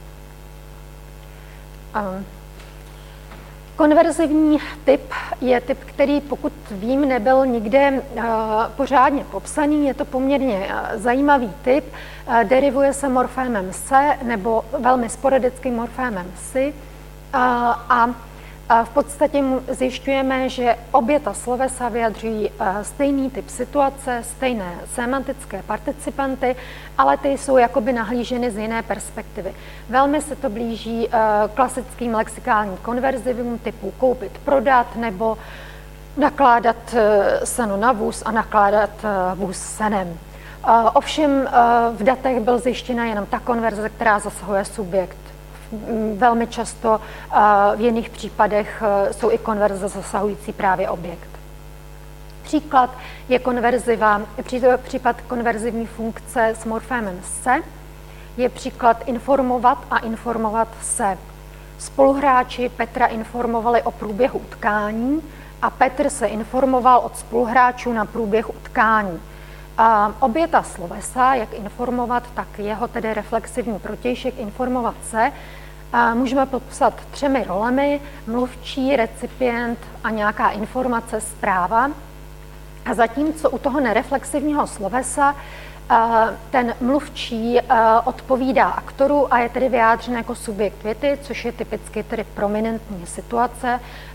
Um, konverzivní typ je typ, který, pokud vím, nebyl nikde uh, pořádně popsaný. Je to poměrně uh, zajímavý typ. Uh, derivuje se morfémem se nebo velmi sporadickým morfémem si uh, a v podstatě zjišťujeme, že obě ta slovesa vyjadřují stejný typ situace, stejné semantické participanty, ale ty jsou jakoby nahlíženy z jiné perspektivy. Velmi se to blíží klasickým lexikálním konverzivům typu koupit, prodat nebo nakládat seno na vůz a nakládat vůz senem. Ovšem v datech byl zjištěna jenom ta konverze, která zasahuje subjekt. Velmi často v jiných případech jsou i konverze zasahující právě objekt. Příklad je konverziva, případ konverzivní funkce s morfémem se, je příklad informovat a informovat se. Spoluhráči Petra informovali o průběhu utkání a Petr se informoval od spoluhráčů na průběh utkání. A obě ta slovesa, jak informovat, tak jeho tedy reflexivní protějšek informovat se, a můžeme popsat třemi rolemi: mluvčí, recipient a nějaká informace, zpráva. A zatímco u toho nereflexivního slovesa ten mluvčí odpovídá aktoru a je tedy vyjádřen jako subjekt věty, což je typicky tedy prominentní situace,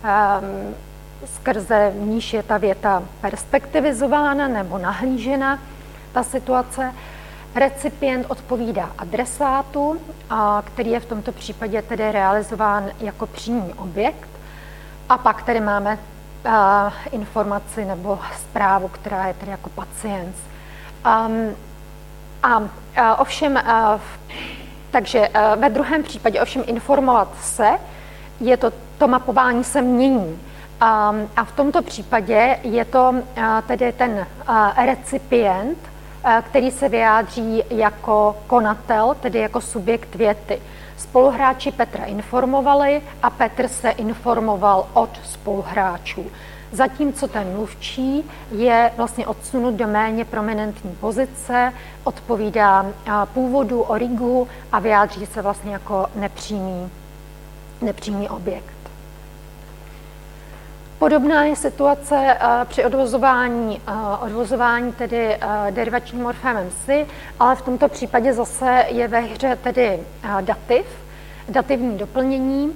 skrze níž je ta věta perspektivizována nebo nahlížena, ta situace. Recipient odpovídá adresátu, který je v tomto případě tedy realizován jako přímý objekt. A pak tady máme uh, informaci nebo zprávu, která je tedy jako paciens. Um, a uh, ovšem, uh, takže uh, ve druhém případě ovšem informovat se, je to, to mapování se mění. Um, a v tomto případě je to uh, tedy ten uh, recipient, uh, který se vyjádří jako konatel, tedy jako subjekt věty. Spoluhráči Petra informovali a Petr se informoval od spoluhráčů. Zatímco ten mluvčí je vlastně odsunut do méně prominentní pozice, odpovídá původu, origu a vyjádří se vlastně jako nepřímý, nepřímý objekt. Podobná je situace při odvozování, odvozování tedy derivačním morfémem si, ale v tomto případě zase je ve hře tedy dativ, dativní doplnění.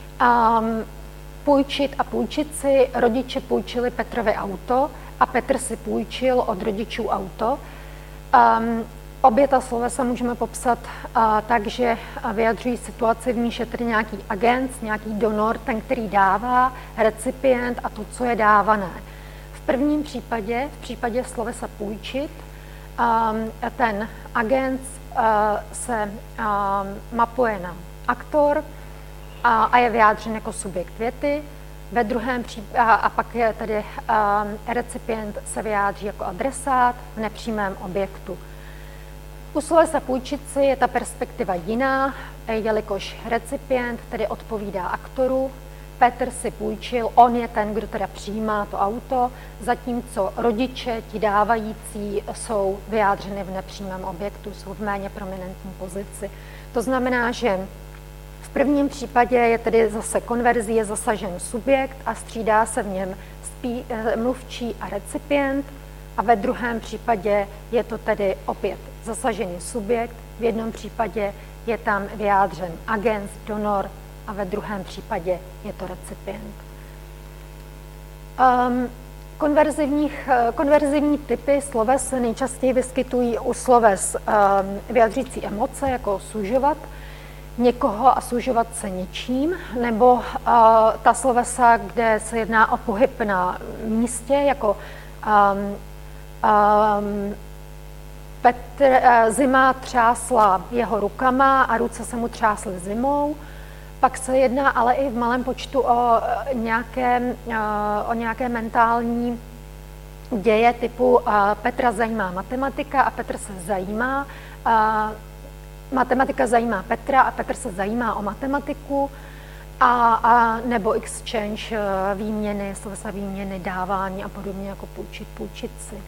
Půjčit a půjčit si, rodiče půjčili Petrovi auto a Petr si půjčil od rodičů auto. Obě ta slovesa můžeme popsat uh, tak, že vyjadřují situaci, v níž je tedy nějaký agent, nějaký donor, ten, který dává, recipient a to, co je dávané. V prvním případě, v případě slovesa půjčit, um, ten agent uh, se um, mapuje na aktor a, a je vyjádřen jako subjekt věty. Ve druhém případě, a, a pak je tedy um, recipient se vyjádří jako adresát v nepřímém objektu. U slovesa půjčit si je ta perspektiva jiná, jelikož recipient tedy odpovídá aktoru, Petr si půjčil, on je ten, kdo teda přijímá to auto, zatímco rodiče, ti dávající, jsou vyjádřeny v nepřímém objektu, jsou v méně prominentní pozici. To znamená, že v prvním případě je tedy zase konverzí, je zasažen subjekt a střídá se v něm spí, mluvčí a recipient, a ve druhém případě je to tedy opět zasažený subjekt, v jednom případě je tam vyjádřen agent, donor a ve druhém případě je to recipient. Um, konverzivních, konverzivní typy sloves se nejčastěji vyskytují u sloves um, vyjadřující emoce, jako sužovat někoho a sužovat se něčím, nebo uh, ta slovesa, kde se jedná o pohyb na místě, jako um, um, Petr, zima třásla jeho rukama a ruce se mu třásly zimou. Pak se jedná ale i v malém počtu o nějaké, o nějaké mentální děje typu Petra zajímá matematika a Petr se zajímá. Matematika zajímá Petra a Petr se zajímá o matematiku. A, a nebo exchange, výměny, slovesa výměny, dávání a podobně, jako půjčit, půjčit si.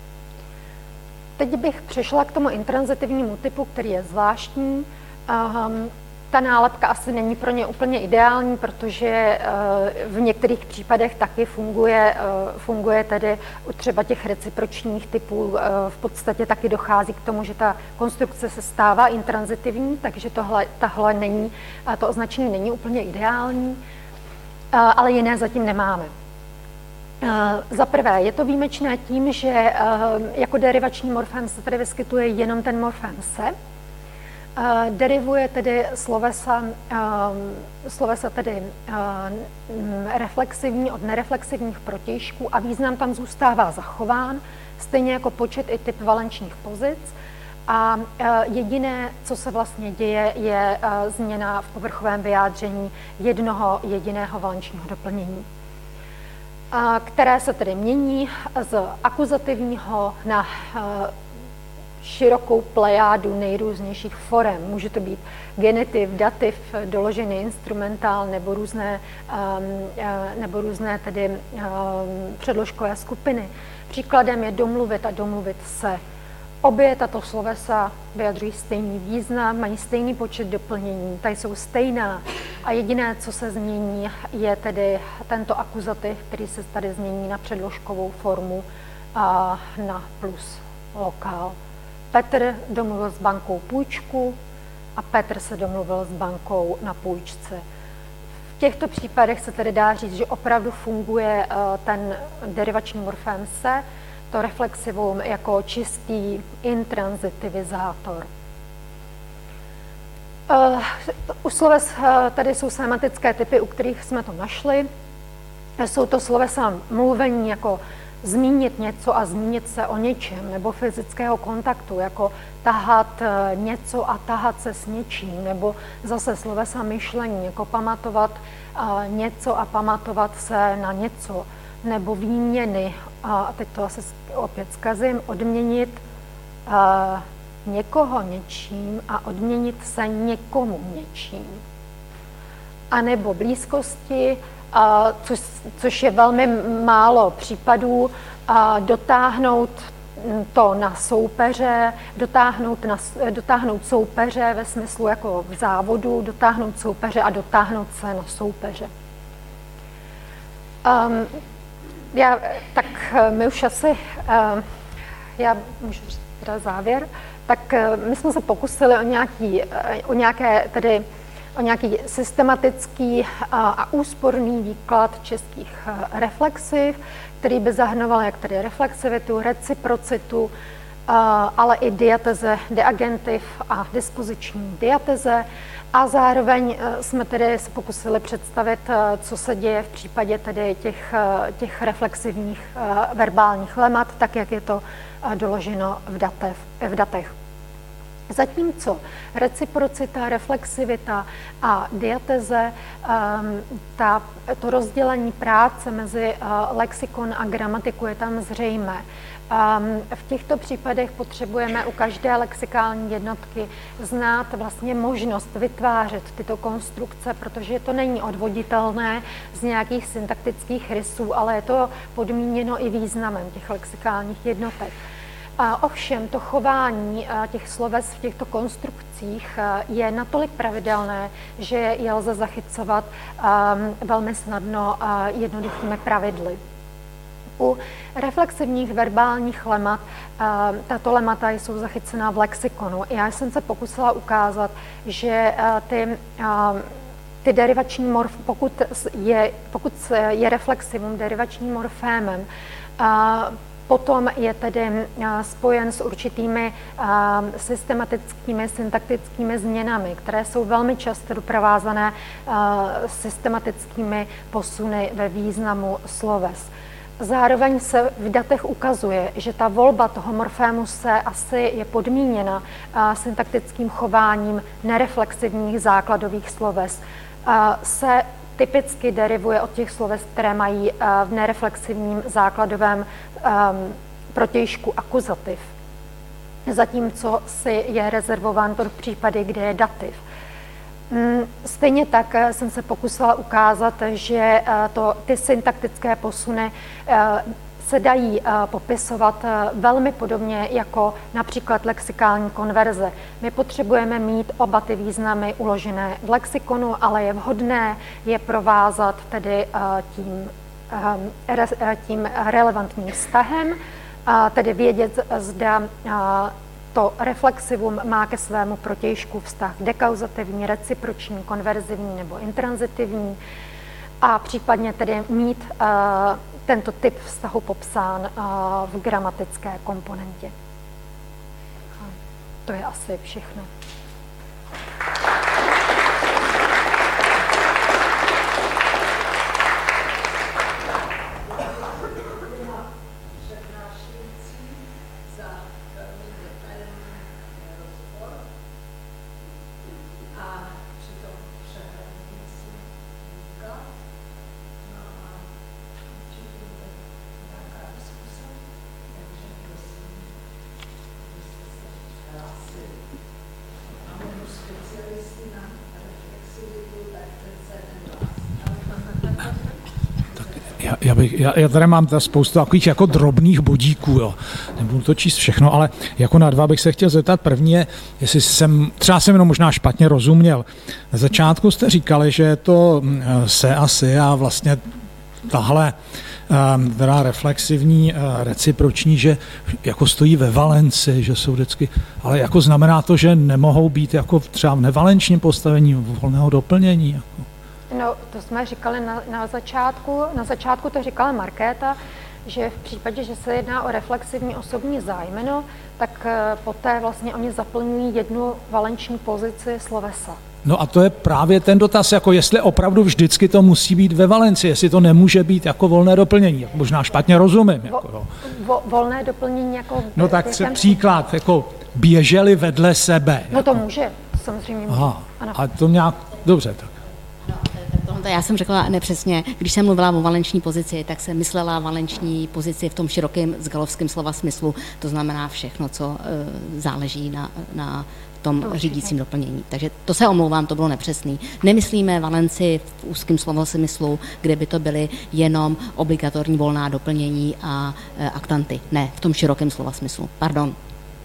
Teď bych přešla k tomu intranzitivnímu typu, který je zvláštní. Um, ta nálepka asi není pro ně úplně ideální, protože uh, v některých případech taky funguje, uh, funguje tedy u třeba těch recipročních typů. Uh, v podstatě taky dochází k tomu, že ta konstrukce se stává intranzitivní, takže tohle, tahle není, uh, to označení není úplně ideální, uh, ale jiné zatím nemáme. Uh, za prvé, je to výjimečné tím, že uh, jako derivační morfém se tady vyskytuje jenom ten morfém se. Uh, derivuje tedy slovesa, uh, slovesa tedy uh, reflexivní od nereflexivních protějšků a význam tam zůstává zachován, stejně jako počet i typ valenčních pozic. A uh, jediné, co se vlastně děje, je uh, změna v povrchovém vyjádření jednoho jediného valenčního doplnění, které se tedy mění z akuzativního na širokou plejádu nejrůznějších forem. Může to být genitiv, dativ, doložený instrumentál nebo různé, nebo různé tedy předložkové skupiny. Příkladem je domluvit a domluvit se. Obě tato slovesa vyjadřují stejný význam, mají stejný počet doplnění, tady jsou stejná a jediné, co se změní, je tedy tento akuzativ, který se tady změní na předložkovou formu a na plus lokál. Petr domluvil s bankou půjčku a Petr se domluvil s bankou na půjčce. V těchto případech se tedy dá říct, že opravdu funguje ten derivační morfém se, to reflexivum jako čistý intransitivizátor. Uh, u sloves uh, tady jsou sematické typy, u kterých jsme to našli. Jsou to slovesa mluvení jako zmínit něco a zmínit se o něčem, nebo fyzického kontaktu, jako tahat něco a tahat se s něčím, nebo zase slovesa myšlení, jako pamatovat něco a pamatovat se na něco, nebo výměny, a teď to asi opět zkazím, odměnit někoho něčím a odměnit se někomu něčím. A nebo blízkosti, což, což je velmi málo případů, dotáhnout to na soupeře, dotáhnout, na, dotáhnout soupeře ve smyslu jako v závodu, dotáhnout soupeře a dotáhnout se na soupeře. Um, já, tak my už asi, uh, já můžu říct teda závěr, tak uh, my jsme se pokusili o, nějaký, uh, o nějaké tedy o nějaký systematický a úsporný výklad českých reflexiv, který by zahrnoval jak tedy reflexivitu, reciprocitu, ale i diateze, deagentiv a dispoziční diateze. A zároveň jsme tedy se pokusili představit, co se děje v případě tedy těch, těch reflexivních verbálních lemat, tak jak je to doloženo v datech. V datech. Zatímco reciprocita, reflexivita a diateze, ta, to rozdělení práce mezi lexikon a gramatiku je tam zřejmé. V těchto případech potřebujeme u každé lexikální jednotky znát vlastně možnost vytvářet tyto konstrukce, protože to není odvoditelné z nějakých syntaktických rysů, ale je to podmíněno i významem těch lexikálních jednotek. A ovšem to chování těch sloves v těchto konstrukcích je natolik pravidelné, že je lze zachycovat velmi snadno jednoduchými pravidly. U reflexivních verbálních lemat tato lemata jsou zachycená v lexikonu. Já jsem se pokusila ukázat, že ty, ty derivační morf, pokud je, pokud je reflexivum derivačním morfémem, potom je tedy spojen s určitými systematickými, syntaktickými změnami, které jsou velmi často doprovázané systematickými posuny ve významu sloves. Zároveň se v datech ukazuje, že ta volba toho morfému se asi je podmíněna syntaktickým chováním nereflexivních základových sloves. Se typicky derivuje od těch sloves, které mají v nereflexivním základovém um, protějšku akuzativ, zatímco si je rezervován pro případy, kde je dativ. Stejně tak jsem se pokusila ukázat, že to, ty syntaktické posuny se dají popisovat velmi podobně jako například lexikální konverze. My potřebujeme mít oba ty významy uložené v lexikonu, ale je vhodné je provázat tedy tím, tím relevantním vztahem, tedy vědět, zda to reflexivum má ke svému protějšku vztah dekauzativní, reciproční, konverzivní nebo intranzitivní a případně tedy mít uh, tento typ vztahu popsán uh, v gramatické komponentě. A to je asi všechno. Já, bych, já, já tady mám spoustu takových jako drobných bodíků, jo. Nebudu to číst všechno, ale jako na dva bych se chtěl zeptat. První je, jestli jsem, třeba jsem jenom možná špatně rozuměl. Na začátku jste říkali, že je to se a si a vlastně tahle teda reflexivní, reciproční, že jako stojí ve valenci, že jsou vždycky, ale jako znamená to, že nemohou být jako třeba v nevalenčním postavení volného doplnění. Jako. No, to jsme říkali na, na začátku. Na začátku to říkala Markéta, že v případě, že se jedná o reflexivní osobní zájmeno, tak poté vlastně oni zaplňují jednu valenční pozici slovesa. No a to je právě ten dotaz, jako jestli opravdu vždycky to musí být ve valenci, jestli to nemůže být jako volné doplnění. Možná špatně rozumím. Jako, vo, vo, volné doplnění jako... No tak třeba příklad, jako běželi vedle sebe. No jako. to může, samozřejmě může. Aha, ano. a to nějak, dobře tak. Tohle já jsem řekla nepřesně. Když jsem mluvila o valenční pozici, tak jsem myslela valenční pozici v tom širokém z galovském slova smyslu. To znamená všechno, co uh, záleží na, na tom to řídícím doplnění. Takže to se omlouvám, to bylo nepřesný. Nemyslíme valenci v úzkém slova smyslu, kde by to byly jenom obligatorní volná doplnění a uh, aktanty. Ne, v tom širokém slova smyslu. Pardon.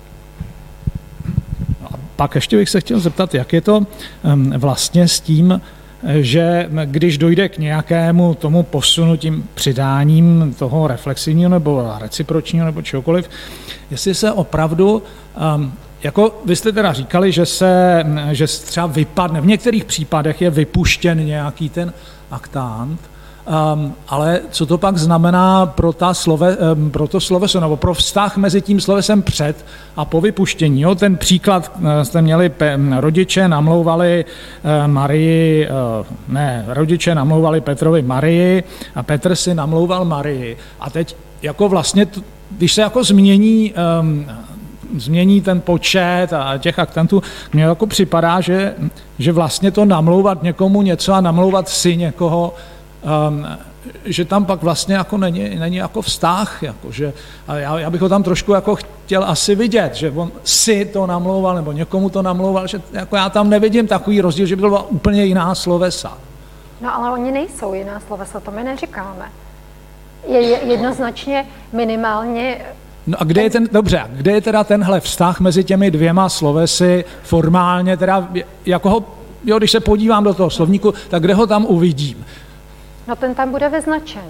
No a pak ještě bych se chtěl zeptat, jak je to um, vlastně s tím, že když dojde k nějakému tomu posunu tím přidáním toho reflexivního nebo recipročního nebo čehokoliv, jestli se opravdu, um, jako vy jste teda říkali, že se že třeba vypadne, v některých případech je vypuštěn nějaký ten aktant, Um, ale co to pak znamená pro, ta slove, um, pro to sloveso, nebo pro vztah mezi tím slovesem před a po vypuštění. Jo? Ten příklad uh, jste měli, pe, rodiče namlouvali uh, Marii, uh, ne, rodiče namlouvali Petrovi Marii a Petr si namlouval Marii. A teď jako vlastně, t- když se jako změní, um, změní ten počet a těch aktantů, mně jako připadá, že, že vlastně to namlouvat někomu něco a namlouvat si někoho, Um, že tam pak vlastně jako není, není jako vztah, jako že, a já, já bych ho tam trošku jako chtěl asi vidět, že on si to namlouval nebo někomu to namlouval, že jako já tam nevidím takový rozdíl, že by byla úplně jiná slovesa. No ale oni nejsou jiná slovesa, to my neříkáme. Je, je jednoznačně minimálně... No a kde je ten, dobře, kde je teda tenhle vztah mezi těmi dvěma slovesy formálně, teda jako ho, jo, když se podívám do toho slovníku, tak kde ho tam uvidím? No ten tam bude vyznačen.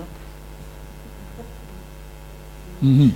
Mm-hmm.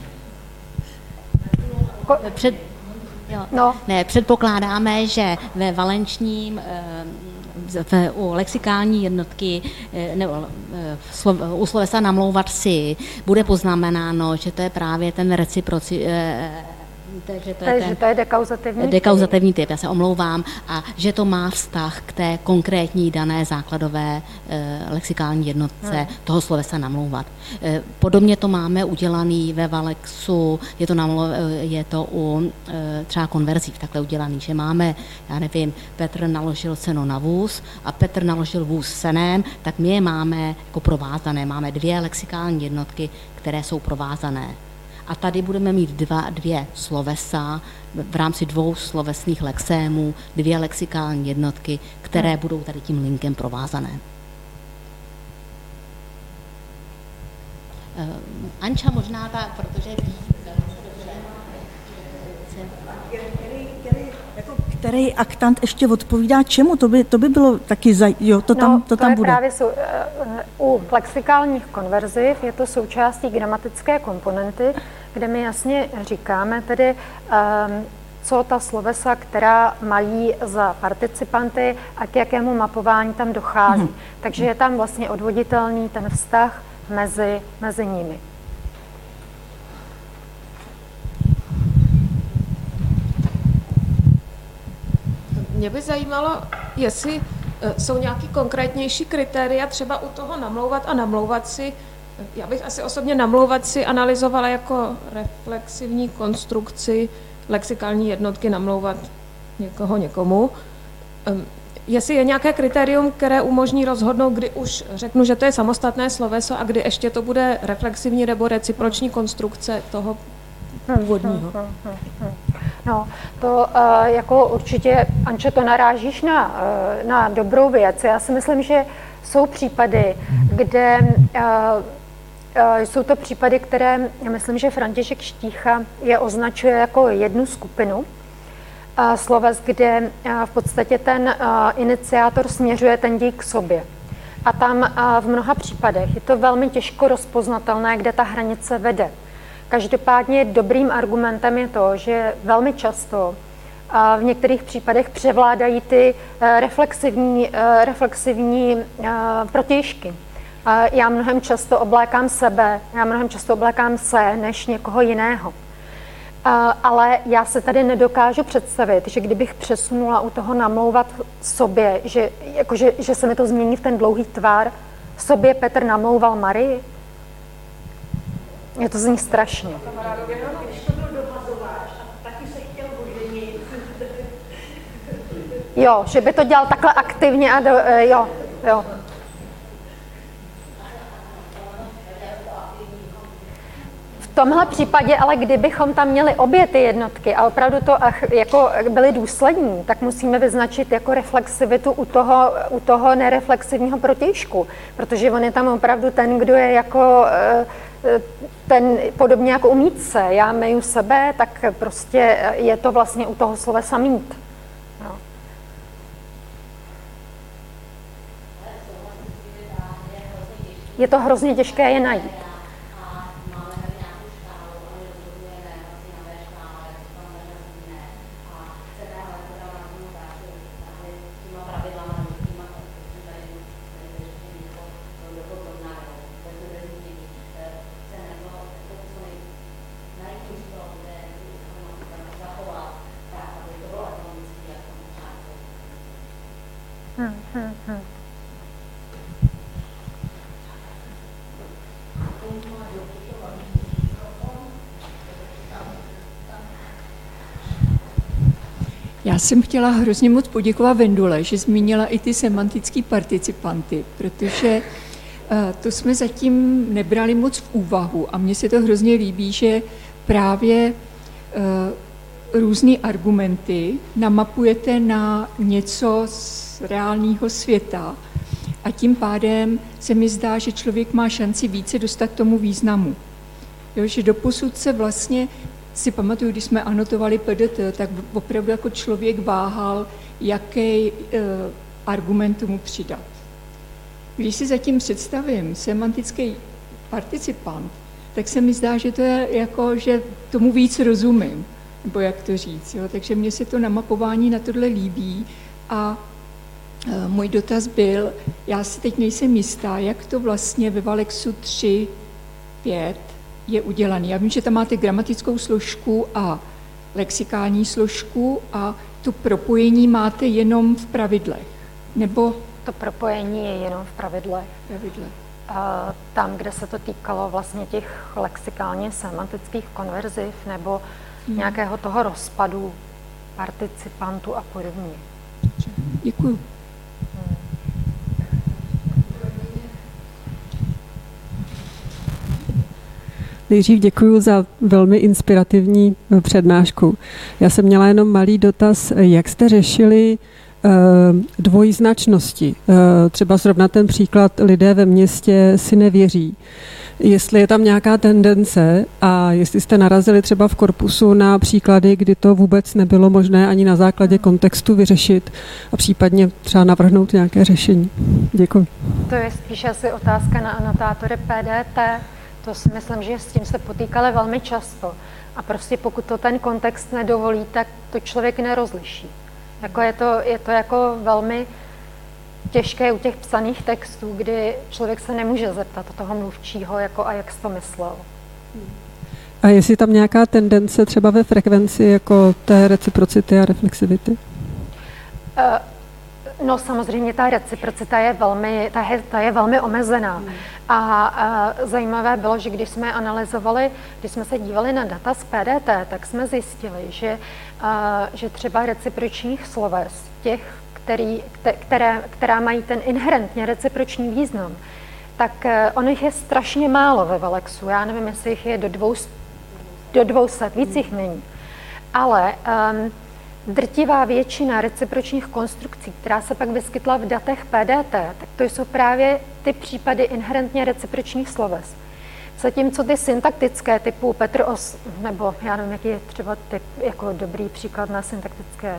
Ko- Před, jo, no. ne, předpokládáme, že ve valenčním, v, u lexikální jednotky nebo u slovesa namlouvat si bude poznamenáno, že to je právě ten reciproci, takže to je, Takže ten to je dekauzativní dekauzativní typ, já se omlouvám, a že to má vztah k té konkrétní dané základové e, lexikální jednotce hmm. toho slovesa namlouvat. E, podobně to máme udělaný ve Valexu, je to, namlou, je to u e, třeba konverzích takhle udělaný, že máme, já nevím, Petr naložil seno na vůz a Petr naložil vůz senem, tak my je máme jako provázané, máme dvě lexikální jednotky, které jsou provázané. A tady budeme mít dva, dvě slovesa v rámci dvou slovesných lexémů, dvě lexikální jednotky, které hmm. budou tady tím linkem provázané. Uh, Anča možná ta, protože ví velice dobře, který, který, jako, který aktant ještě odpovídá čemu? To by, to by bylo taky, zaj, jo, to tam, no, to tam je bude. Právě sou, u lexikálních konverziv je to součástí gramatické komponenty, kde my jasně říkáme tedy, um, co ta slovesa, která mají za participanty a k jakému mapování tam dochází. Hmm. Takže je tam vlastně odvoditelný ten vztah mezi, mezi nimi. Mě by zajímalo, jestli jsou nějaký konkrétnější kritéria třeba u toho namlouvat a namlouvat si. Já bych asi osobně namlouvat si analyzovala jako reflexivní konstrukci lexikální jednotky namlouvat někoho někomu. Jestli je nějaké kritérium, které umožní rozhodnout, kdy už řeknu, že to je samostatné sloveso a kdy ještě to bude reflexivní nebo reciproční konstrukce toho původního. No, to uh, jako určitě, Ančo, to narážíš na, uh, na dobrou věc. Já si myslím, že jsou případy, kde uh, uh, jsou to případy, které, já myslím, že František Štícha je označuje jako jednu skupinu uh, sloves, kde uh, v podstatě ten uh, iniciátor směřuje ten děj k sobě. A tam uh, v mnoha případech je to velmi těžko rozpoznatelné, kde ta hranice vede. Každopádně dobrým argumentem je to, že velmi často a v některých případech převládají ty reflexivní, reflexivní protějšky. Já mnohem často oblékám sebe, já mnohem často oblékám se, než někoho jiného. Ale já se tady nedokážu představit, že kdybych přesunula u toho namlouvat sobě, že, jako, že, že se mi to změní v ten dlouhý tvar, sobě Petr namlouval Marii. Je to zní strašně. Jo, že by to dělal takhle aktivně a do, jo, jo. V tomhle případě, ale kdybychom tam měli obě ty jednotky a opravdu to ach, jako byly důslední, tak musíme vyznačit jako reflexivitu u toho, u toho nereflexivního protějšku, protože on je tam opravdu ten, kdo je jako ten, podobně jako umít se, já meju sebe, tak prostě je to vlastně u toho slovesa mít. No. Je to hrozně těžké je najít. Hmm, hmm, hmm. Já jsem chtěla hrozně moc poděkovat Vendule, že zmínila i ty semantické participanty, protože to jsme zatím nebrali moc v úvahu a mně se to hrozně líbí, že právě různé argumenty namapujete na něco z reálného světa a tím pádem se mi zdá, že člověk má šanci více dostat k tomu významu. Jo, že doposud se vlastně, si pamatuju, když jsme anotovali P D T, tak opravdu jako člověk váhal, jaký eh, argument tomu přidat. Když si zatím představím semantický participant, tak se mi zdá, že to je jako, že tomu víc rozumím, nebo jak to říct. Jo? Takže mně se to namapování na tohle líbí a e, můj dotaz byl, já si teď nejsem jistá, jak to vlastně ve Valexu tři pět je udělané. Já vím, že tam máte gramatickou složku a lexikální složku a to propojení máte jenom v pravidlech, nebo... To propojení je jenom v pravidlech. pravidlech. Tam, kde se to týkalo vlastně těch lexikálně semantických konverziv nebo hmm. nějakého toho rozpadu participantů a podobně. Děkuju. Hmm. Nejdřív děkuji za velmi inspirativní přednášku. Já jsem měla jenom malý dotaz, jak jste řešili dvojznačnosti. Třeba zrovna ten příklad lidé ve městě si nevěří. Jestli je tam nějaká tendence a jestli jste narazili třeba v korpusu na příklady, kdy to vůbec nebylo možné ani na základě kontextu vyřešit a případně třeba navrhnout nějaké řešení. Děkuji. To je spíš asi otázka na anotátory P D T. To si myslím, že s tím se potýkali velmi často. A prostě pokud to ten kontext nedovolí, tak to člověk nerozliší. Jako je, to, je to jako velmi těžké u těch psaných textů, kdy člověk se nemůže zeptat toho mluvčího, jako a jak jsi to myslel. A jestli tam nějaká tendence třeba ve frekvenci jako té reciprocity a reflexivity? Uh, no samozřejmě ta reciprocita je velmi, ta je, ta je velmi omezená. Hmm. A, a zajímavé bylo, že když jsme analyzovali, když jsme se dívali na data z P D T, tak jsme zjistili, že, a, že třeba recipročních sloves, těch, který, které, která mají ten inherentně reciproční význam, tak on jich je strašně málo ve Valexu. Já nevím, jestli jich je do dvou, do dvou set, víc jich není. Ale um, drtivá většina recipročních konstrukcí, která se pak vyskytla v datech P D T, tak to jsou právě ty případy inherentně recipročních sloves. Zatímco ty syntaktické typu Petr Os, nebo já nevím, jaký je třeba typ, jako dobrý příklad na syntaktické.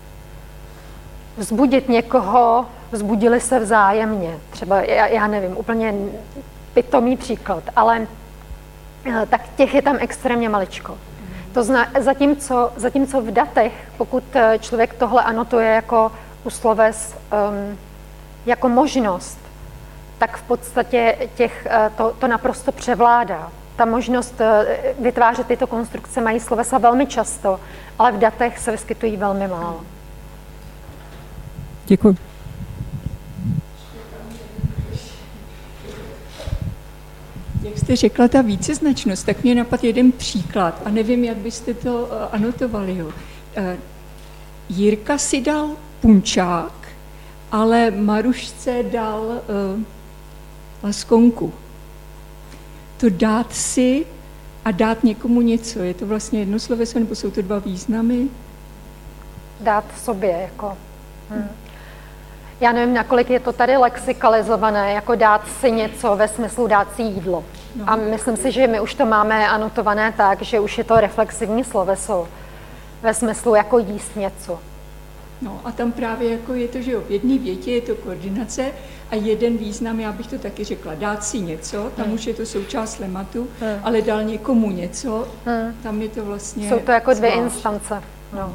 Vzbudit někoho, vzbudili se vzájemně. Třeba, já, já nevím, úplně pitomý příklad, ale tak těch je tam extrémně maličko. To zna, zatímco, zatímco v datech, pokud člověk tohle anotuje jako u sloves um, jako možnost, tak v podstatě těch, to, to naprosto převládá. ta možnost vytvářet tyto konstrukce mají slovesa velmi často, ale v datech se vyskytují velmi málo. Děkuji. Jak jste řekla, ta víceznačnost, tak mě napadl jeden příklad a nevím, jak byste to uh, anotovali. Jo. Uh, Jirka si dal punčák, ale Marušce dal uh, laskonku. To dát si a dát někomu něco, je to vlastně jedno sloveso, nebo jsou to dva významy? Dát sobě, jako... Hmm. Já nevím, nakolik je to tady lexikalizované, jako dát si něco ve smyslu dát si jídlo. No. A myslím si, že my už to máme anotované tak, že už je to reflexivní sloveso ve smyslu jako jíst něco. No a tam právě jako je to, že jo, v jedné větě je to koordinace a jeden význam, já bych to taky řekla, dát si něco, tam hmm. už je to součást lematu, hmm. ale dal někomu něco, hmm. tam je to vlastně... Jsou to jako dvě zvlášť. instance. No.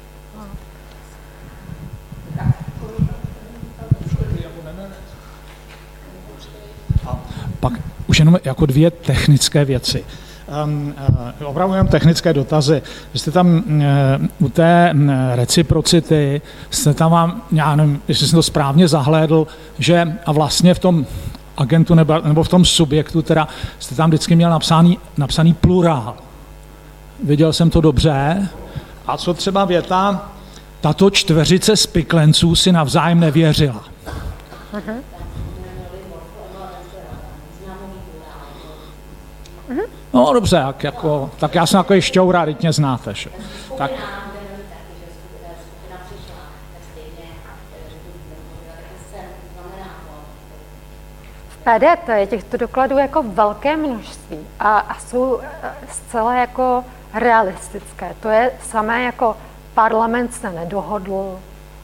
Pak už jenom jako dvě technické věci. Um, uh, opravdu jenom technické dotazy. Vy jste tam uh, u té um, reciprocity, jste tam vám, já nevím, jestli jsem to správně zahlédl, že a vlastně v tom agentu nebo, nebo v tom subjektu teda jste tam vždycky měl napsaný, napsaný plurál. Viděl jsem to dobře. A co třeba věta, tato čtveřice spiklenců si navzájem nevěřila. Uh-huh. No dobře, jak, jako, tak já jsem takový šťoura, teď mě znáte. Že? Tak. V P D T je těchto dokladů jako velké množství a, a jsou zcela jako realistické. To je samé jako parlament se nedohodl,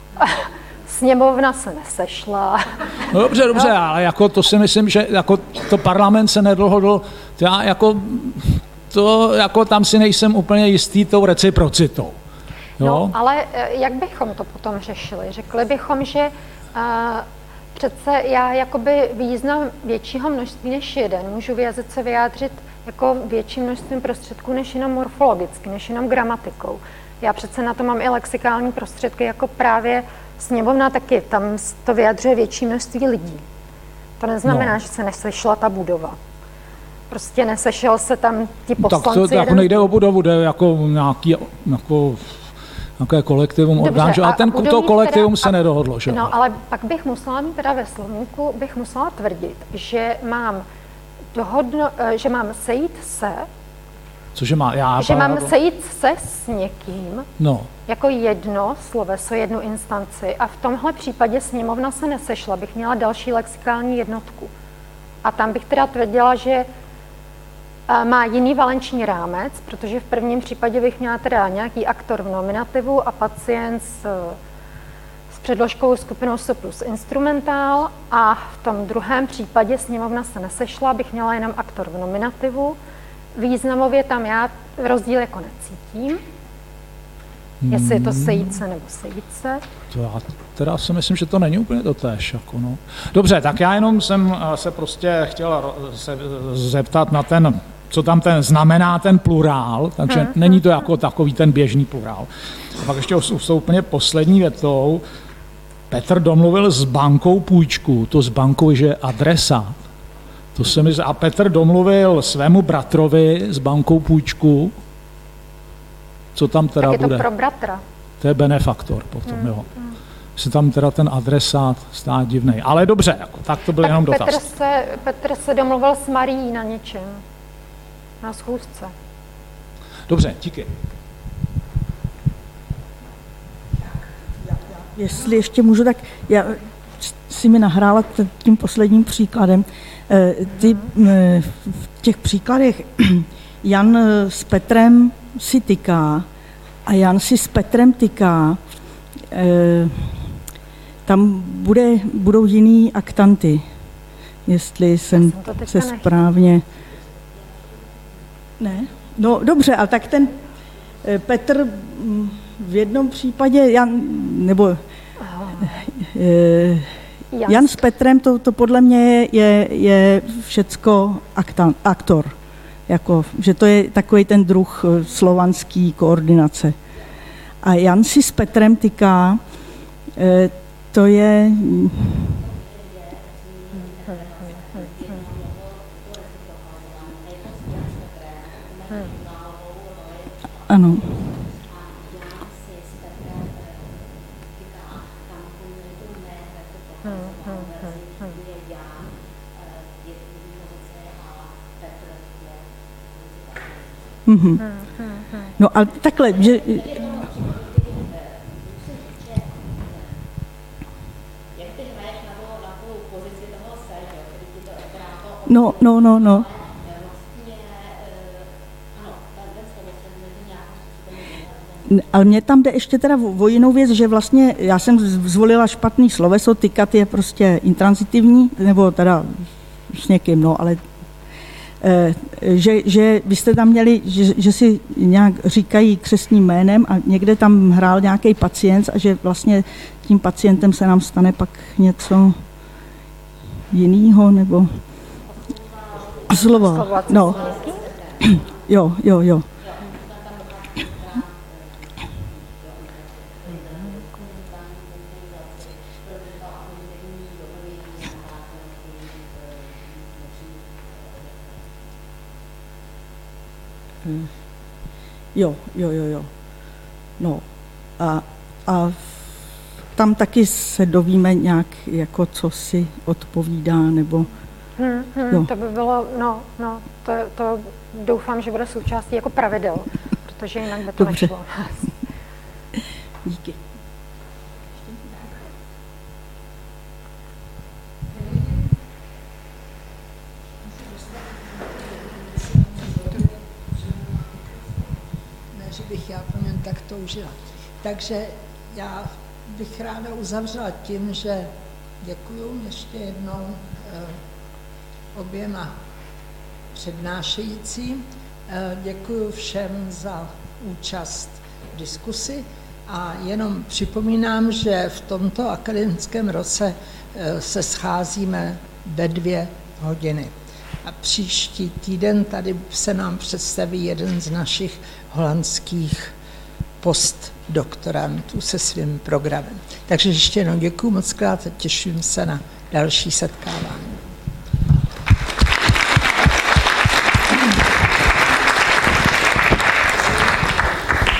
sněmovna se nesešla. No dobře, dobře, no. Ale jako to si myslím, že jako to parlament se nedohodl, to já jako, to jako tam si nejsem úplně jistý tou reciprocitou. Jo? No, ale jak bychom to potom řešili? Řekli bychom, že uh, přece já jakoby význam většího množství než jeden můžu v jazyce vyjádřit jako větším množstvím prostředků než jenom morfologicky, než jenom gramatikou. Já přece na to mám i lexikální prostředky, jako právě sněmovna taky, tam to vyjadřuje větší množství lidí. To neznamená, no. že se nesešla ta budova. Prostě nesešel se tam ti poslanci. Tak to, to jako nejde o budovu, jde jako nějaký jako, nějaké kolektivum orgán, a ten to kolektivum teda, se nedohodlo. Že? No, ale pak bych musela mít teda ve slovníku, bych musela tvrdit, že mám dohodno, že mám sejít se, Cože má, já, že mám sejít se s někým, no. jako jedno sloveso, jednu instanci a v tomhle případě sněmovna se nesešla, bych měla další lexikální jednotku. A tam bych teda tvrdila, že má jiný valenční rámec, protože v prvním případě bych měla teda nějaký aktor v nominativu a pacient s, s předložkou skupinou S plus instrumentál a v tom druhém případě sněmovna se nesešla, bych měla jenom aktor v nominativu. Významově tam já rozdíl jako necítím, jestli je to sejít se nebo sejít se. To já teda si myslím, že to není úplně totéž. Jako no. Dobře, tak já jenom jsem se prostě chtěla se zeptat na ten, co tam ten znamená ten plurál, takže hmm. není to jako takový ten běžný plurál. A pak ještě s tou úplně poslední větou. Petr domluvil s bankou půjčku, to s bankou, že je adresát. To se mi, a Petr domluvil svému bratrovi s bankou půjčku. Co tam teda bude? Tak je to pro bratra. To je benefaktor potom, hmm. jo. Hmm. Se tam teda ten adresát stát divnej. Ale dobře, jako, tak to byl tak jenom dotaz. Petr se, Petr se domluvil s Marií na něčem. Na schůzce. Dobře, díky. Jestli ještě můžu, tak já si mi nahrála tím posledním příkladem. Ty, v těch příkladech Jan s Petrem si tyká a Jan si s Petrem tyká. Tam bude, budou jiný aktanty, jestli jsem se správně... Ne? No dobře, ale tak ten Petr v jednom případě, Jan, nebo... Jan, Jan s Petrem, to, to podle mě je, je všecko aktan, aktor. Jako, že to je takový ten druh slovanský koordinace. A Jan si s Petrem tyká, to je... Ano. Mm-hmm. No ale takhle, že... No, no, no, no. Ale mě tam jde ještě teda o jinou věc, že vlastně já jsem zvolila špatný sloveso, tykat je prostě intransitivní, nebo teda s někým, no, ale že, že vy jste tam měli, že, že si nějak říkají křestním jménem a někde tam hrál nějaký pacient a že vlastně tím pacientem se nám stane pak něco jiného, nebo slova. No. Jo, jo, jo. Jo, jo, jo, jo. No a, a tam taky se dovíme nějak, jako co si odpovídá, nebo... Hmm, hmm, to by bylo, no, no, to, to doufám, že bude součástí jako pravidel, protože jinak by to Dobře. nešlo. Díky. Že bych já po něm tak toužila. Takže já bych ráda uzavřela tím, že děkuju ještě jednou eh, oběma přednášejícím. Eh, děkuju všem za účast v diskusi a jenom připomínám, že v tomto akademickém roce eh, se scházíme ve dvě hodiny. A příští týden tady se nám představí jeden z našich holandských postdoktorantů se svým programem. Takže ještě jednou děkuju moc krát a těším se na další setkávání.